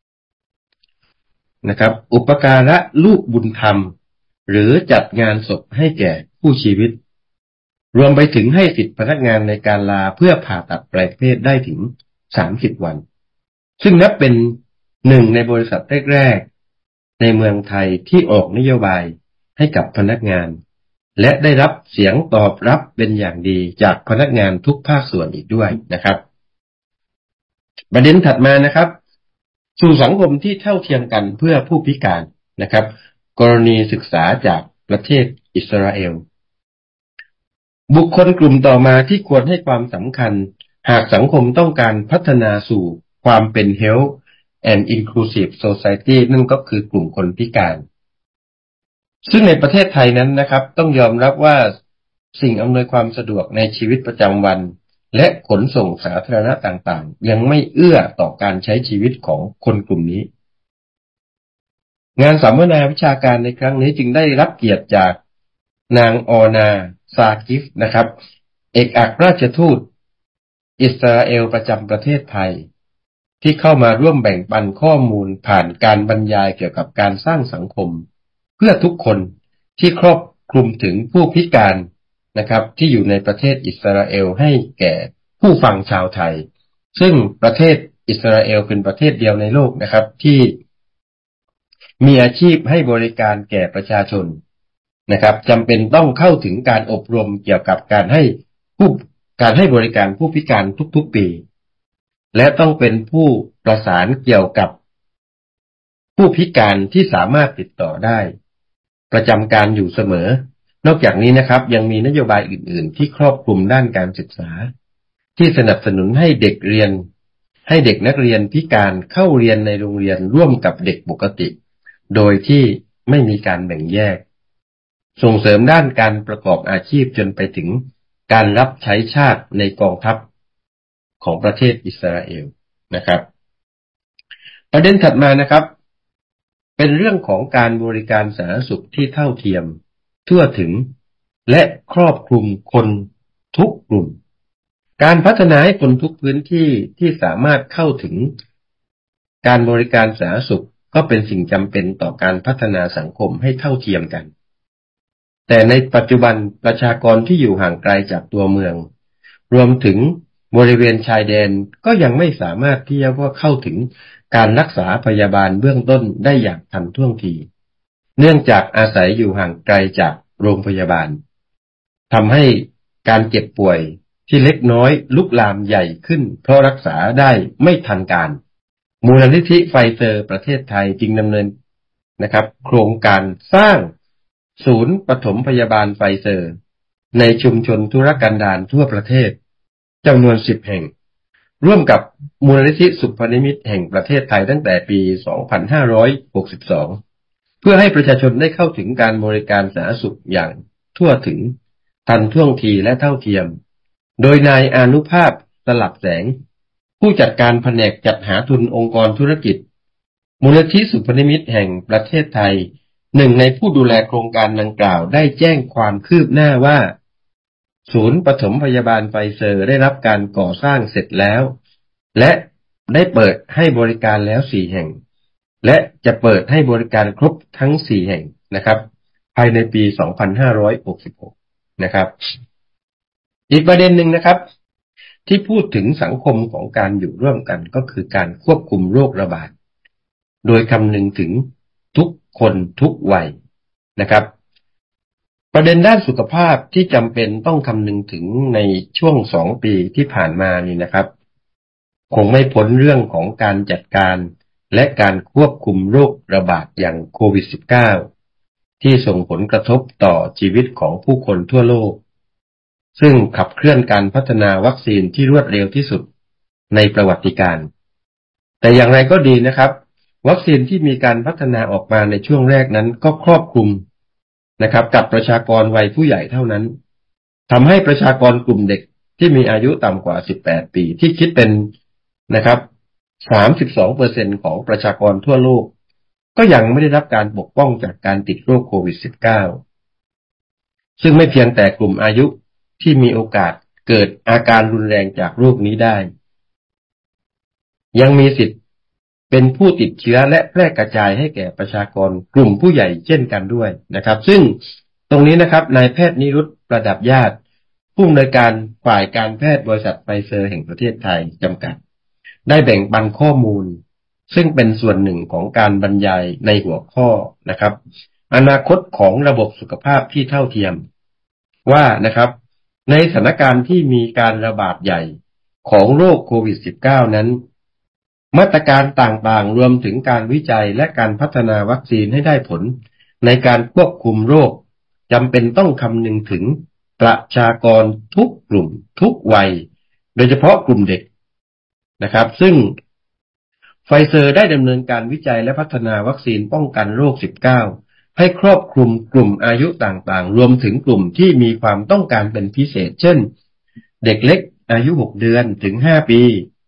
S11: นะครับอุปการะลูกบุญธรรมหรือจัดงานศพให้แก่ผู้ชีวิตรวมไปถึงให้สิทธิพนักงานในการลาเพื่อผ่าตัดแปลงเพศได้ถึงสามสิบวันซึ่งนับเป็นหนึ่งในบริษัทแรกๆในเมืองไทยที่ออกนโยบายให้กับพนักงานและได้รับเสียงตอบรับเป็นอย่างดีจากพนักงานทุกภาคส่วนอีกด้วยนะครับประเด็นถัดมานะครับสู่สังคมที่เท่าเทียมกันเพื่อผู้พิการนะครับกรณีศึกษาจากประเทศอิสราเอลบุคคลกลุ่มต่อมาที่ควรให้ความสำคัญหากสังคมต้องการพัฒนาสู่ความเป็น Health and Inclusive Society นั่นก็คือกลุ่มคนพิการซึ่งในประเทศไทยนั้นนะครับต้องยอมรับว่าสิ่งอำนวยความสะดวกในชีวิตประจำวันและขนส่งสาธารณะต่างๆยังไม่เอื้อต่อการใช้ชีวิตของคนกลุ่มนี้งานสัมมนาวิชาการในครั้งนี้จึงได้รับเกียรติจากนางออนาซากิฟนะครับเอกอัครราชทูตอิสราเอลประจำประเทศไทยที่เข้ามาร่วมแบ่งปันข้อมูลผ่านการบรรยายเกี่ยวกับการสร้างสังคมเพื่อทุกคนที่ครอบคลุมถึงผู้พิการนะครับที่อยู่ในประเทศอิสราเอลให้แก่ผู้ฟังชาวไทยซึ่งประเทศอิสราเอลเป็นประเทศเดียวในโลกนะครับที่มีอาชีพให้บริการแก่ประชาชนนะครับจำเป็นต้องเข้าถึงการอบรมเกี่ยวกับการให้ผู้การให้บริการผู้พิการทุกๆปีและต้องเป็นผู้ประสานเกี่ยวกับผู้พิการที่สามารถติดต่อได้ประจำการอยู่เสมอนอกจากนี้นะครับยังมีนโยบายอื่นๆที่ครอบคลุมด้านการศึกษาที่สนับสนุนให้เด็กเรียนให้เด็กนักเรียนพิการเข้าเรียนในโรงเรียนร่วมกับเด็กปกติโดยที่ไม่มีการแบ่งแยกส่งเสริมด้านการประกอบอาชีพจนไปถึงการรับใช้ชาติในกองทัพของประเทศอิสราเอลนะครับประเด็นถัดมานะครับเป็นเรื่องของการบริการสาธารณสุขที่เท่าเทียมทั่วถึงและครอบคลุมคนทุกกลุ่มการพัฒนาให้คนทุกพื้นที่ที่สามารถเข้าถึงการบริการสาธารณสุขก็เป็นสิ่งจำเป็นต่อการพัฒนาสังคมให้เท่าเทียมกันแต่ในปัจจุบันประชากรที่อยู่ห่างไกลจากตัวเมืองรวมถึงบริเวณชายแดนก็ยังไม่สามารถที่จะเข้าถึงการรักษาพยาบาลเบื้องต้นได้อย่างทันท่วงทีเนื่องจากอาศัยอยู่ห่างไกลจากโรงพยาบาลทำให้การเจ็บป่วยที่เล็กน้อยลุกลามใหญ่ขึ้นเพราะรักษาได้ไม่ทันการมูลนิธิไฟเซอร์ประเทศไทยจึงดำเนินนะครับโครงการสร้างศูนย์ปฐมพยาบาลไฟเซอร์ในชุมชนทุรกันดารทั่วประเทศจำนวนสิบแห่งร่วมกับมูลนิธิสุพนิมิตแห่งประเทศไทยตั้งแต่ปีสองพันห้าร้อยหกสิบสองเพื่อให้ประชาชนได้เข้าถึงการบริการสาธารณสุขอย่างทั่วถึงทันท่วงทีและเท่าเทียมโดยนายอานุภาพสลับแสงผู้จัดการแผนกจัดหาทุนองค์กรธุรกิจมูลนิธิสุพนิมิตแห่งประเทศไทยหนึ่งในผู้ดูแลโครงการดังกล่าวได้แจ้งความคืบหน้าว่าศูนย์ปฐมพยาบาลไฟเซอร์ได้รับการก่อสร้างเสร็จแล้วและได้เปิดให้บริการแล้วสี่แห่งและจะเปิดให้บริการครบทั้งสี่แห่งนะครับภายในปีสองพันห้าร้อยหกสิบหกนะครับอีกประเด็นหนึ่งนะครับที่พูดถึงสังคมของการอยู่ร่วมกันก็คือการควบคุมโรคระบาดโดยคำนึงถึงทุกคนทุกวัยนะครับประเด็นด้านสุขภาพที่จำเป็นต้องคำนึงถึงในช่วงสองปีที่ผ่านมานี่นะครับคงไม่พ้นเรื่องของการจัดการและการควบคุมโรคระบาดอย่างโควิด สิบเก้าที่ส่งผลกระทบต่อชีวิตของผู้คนทั่วโลกซึ่งขับเคลื่อนการพัฒนาวัคซีนที่รวดเร็วที่สุดในประวัติการแต่อย่างไรก็ดีนะครับวัคซีนที่มีการพัฒนาออกมาในช่วงแรกนั้นก็ครอบคลุมนะครับกับประชากรวัยผู้ใหญ่เท่านั้นทำให้ประชากรกลุ่มเด็กที่มีอายุต่ำกว่าสิบแปดปีที่คิดเป็นนะครับ สามสิบสองเปอร์เซ็นต์ ของประชากรทั่วโลกก็ยังไม่ได้รับการปกป้องจากการติดโรคโควิด สิบเก้า ซึ่งไม่เพียงแต่กลุ่มอายุที่มีโอกาสเกิดอาการรุนแรงจากโรคนี้ได้ยังมีสิทธิ์เป็นผู้ติดเชื้อและแพร่กระจายให้แก่ประชากรกลุ่มผู้ใหญ่เช่นกันด้วยนะครับซึ่งตรงนี้นะครับนายแพทย์นิรุตประดับญาติผู้อำนวยการฝ่ายการแพทย์บริษัทไฟเซอร์แห่งประเทศไทยจำกัดได้แบ่งปันข้อมูลซึ่งเป็นส่วนหนึ่งของการบรรยายในหัวข้อนะครับอนาคตของระบบสุขภาพที่เท่าเทียมว่านะครับในสถานการณ์ที่มีการระบาดใหญ่ของโรคโควิด สิบเก้า นั้นมาตรการต่างๆรวมถึงการวิจัยและการพัฒนาวัคซีนให้ได้ผลในการควบคุมโรคจำเป็นต้องคำนึงถึงประชากรทุกกลุ่มทุกวัยโดยเฉพาะกลุ่มเด็กนะครับซึ่งไฟเซอร์ได้ดำเนินการวิจัยและพัฒนาวัคซีนป้องกันโรค สิบเก้า ให้ครอบคลุมกลุ่มอายุต่างๆรวมถึงกลุ่มที่มีความต้องการเป็นพิเศษเช่นเด็กเล็กอายุหกเดือนถึงห้าปี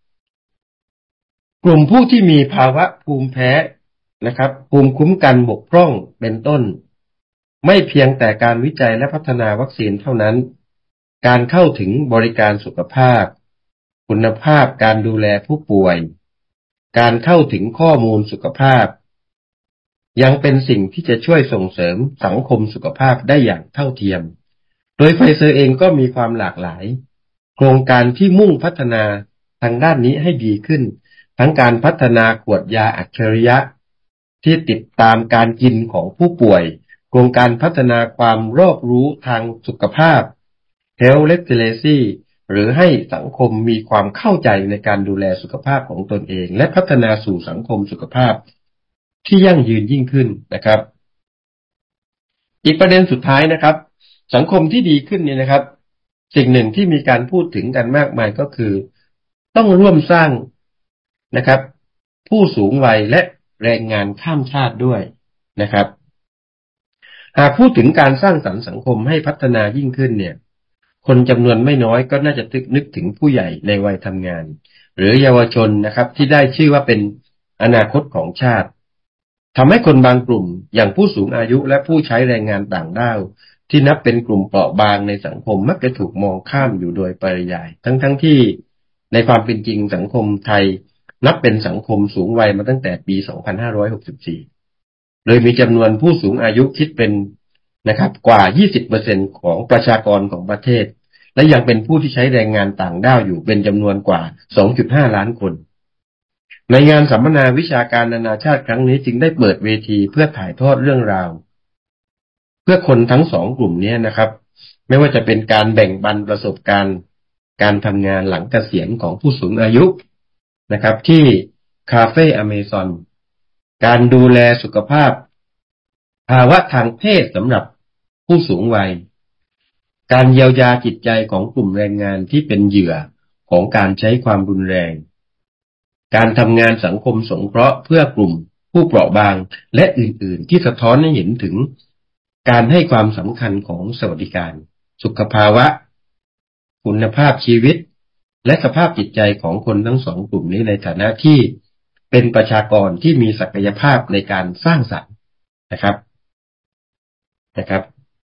S11: กลุ่มผู้ที่มีภาวะภูมิแพ้นะครับภูมิคุ้มกันบกพร่องเป็นต้นไม่เพียงแต่การวิจัยและพัฒนาวัคซีนเท่านั้นการเข้าถึงบริการสุขภาพคุณภาพการดูแลผู้ป่วยการเข้าถึงข้อมูลสุขภาพยังเป็นสิ่งที่จะช่วยส่งเสริมสังคมสุขภาพได้อย่างเท่าเทียมโดยไฟเซอร์เองก็มีความหลากหลายโครงการที่มุ่งพัฒนาทางด้านนี้ให้ดีขึ้นทั้งการพัฒนาขวดยาอัจฉริยะที่ติดตามการกินของผู้ป่วยโครงการพัฒนาความรอบรู้ทางสุขภาพ Health Literacy หรือให้สังคมมีความเข้าใจในการดูแลสุขภาพของตนเองและพัฒนาสู่สังคมสุขภาพที่ยั่งยืนยิ่งขึ้นนะครับอีกประเด็นสุดท้ายนะครับสังคมที่ดีขึ้นเนี่ยนะครับสิ่งหนึ่งที่มีการพูดถึงกันมากมายก็คือต้องร่วมสร้างนะครับผู้สูงวัยและแรงงานข้ามชาติด้วยนะครับหากพูดถึงการสร้างสรรค์สังคมให้พัฒนายิ่งขึ้นเนี่ยคนจำนวนไม่น้อยก็น่าจะนึกถึงผู้ใหญ่ในวัยทำงานหรือเยาวชนนะครับที่ได้ชื่อว่าเป็นอนาคตของชาติทำให้คนบางกลุ่มอย่างผู้สูงอายุและผู้ใช้แรงงานต่างด้าวที่นับเป็นกลุ่มเปราะบางในสังคมมักจะถูกมองข้ามอยู่โดยปริยายทั้งๆ ท, ที่ในความเป็นจริงสังคมไทยนับเป็นสังคมสูงวัยมาตั้งแต่ปีสองพันห้าร้อยหกสิบสี่โดยมีจำนวนผู้สูงอายุคิดเป็นนะครับกว่า ยี่สิบเปอร์เซ็นต์ ของประชากรของประเทศและยังเป็นผู้ที่ใช้แรงงานต่างด้าวอยู่เป็นจำนวนกว่า สองจุดห้า ล้านคนในงานสัมมนาวิชาการนานาชาติครั้งนี้จึงได้เปิดเวทีเพื่อถ่ายทอดเรื่องราวเพื่อคนทั้งสองกลุ่มนี้นะครับไม่ว่าจะเป็นการแบ่งปันประสบการณ์การทำงานหลังเกษียณของผู้สูงอายุนะครับที่คาเฟ่อเมซอนการดูแลสุขภาพภาวะทางเพศสำหรับผู้สูงวัยการเยียวยาจิตใจของกลุ่มแรงงานที่เป็นเหยื่อของการใช้ความรุนแรงการทำงานสังคมสงเคราะห์เพื่อกลุ่มผู้เปราะบางและอื่นๆที่สะท้อนให้เห็นถึงการให้ความสำคัญของสวัสดิการสุขภาวะคุณภาพชีวิตและสภาพจิตใจของคนทั้งสองกลุ่มนี้ในฐานะที่เป็นประชากรที่มีศักยภาพในการสร้างสรรค์นะครับนะครับ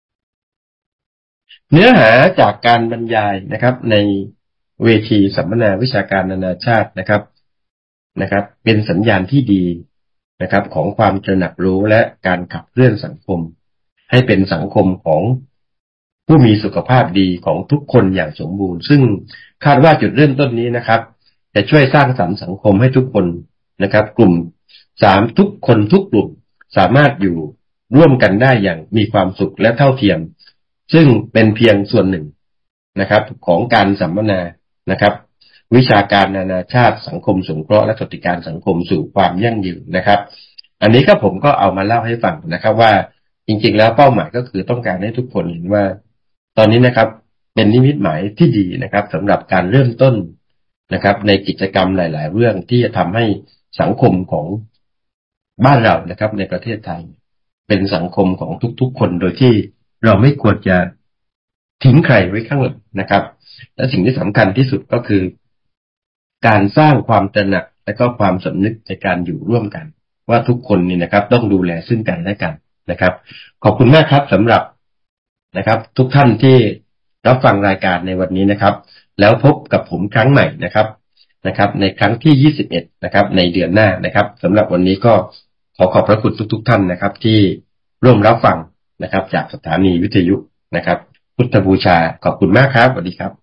S11: เนื้อหาจากการบรรยายนะครับในเวทีสัมมนาวิชาการนานาชาตินะครับนะครับเป็นสัญญาณที่ดีนะครับของความตระหนักรู้และการขับเคลื่อนสังคมให้เป็นสังคมของผู้มีสุขภาพดีของทุกคนอย่างสมบูรณ์ซึ่งคาดว่าจุดเริ่มต้นนี้นะครับจะช่วยสร้างสรรค์สังคมให้ทุกคนนะครับกลุ่มสามทุกคนทุกกลุ่มสามารถอยู่ร่วมกันได้อย่างมีความสุขและเท่าเทียมซึ่งเป็นเพียงส่วนหนึ่งนะครับของการสัมมนานะครับวิชาการนานาชาติสังคมสงเคราะห์และสวัสดิการสังคมสู่ความยั่งยืนนะครับอันนี้ก็ผมก็เอามาเล่าให้ฟังนะครับว่าจริงๆแล้วเป้าหมายก็คือต้องการให้ทุกคนเห็นว่าตอนนี้นะครับเป็นนิมิตหมายที่ดีนะครับสำหรับการเริ่มต้นนะครับในกิจกรรมหลายๆเรื่องที่จะทำให้สังคมของบ้านเรานะครับในประเทศไทยเป็นสังคมของทุกๆคนโดยที่เราไม่ควรจะทิ้งใครไว้ข้างหลังนะครับและสิ่งที่สำคัญที่สุดก็คือการสร้างความตระหนักและก็ความสำนึกในการอยู่ร่วมกันว่าทุกคนนี่นะครับต้องดูแลซึ่งกันและกันนะครับขอบคุณมากครับสำหรับนะครับทุกท่านที่รับฟังรายการในวันนี้นะครับแล้วพบกับผมครั้งใหม่นะครับนะครับในครั้งที่ยี่สิบเอ็ดนะครับในเดือนหน้านะครับสำหรับวันนี้ก็ขอขอบพระคุณทุกๆท่านนะครับที่ร่วมรับฟังนะครับจากสถานีวิทยุนะครับพุทธบูชาขอบคุณมากครับสวัสดีครับ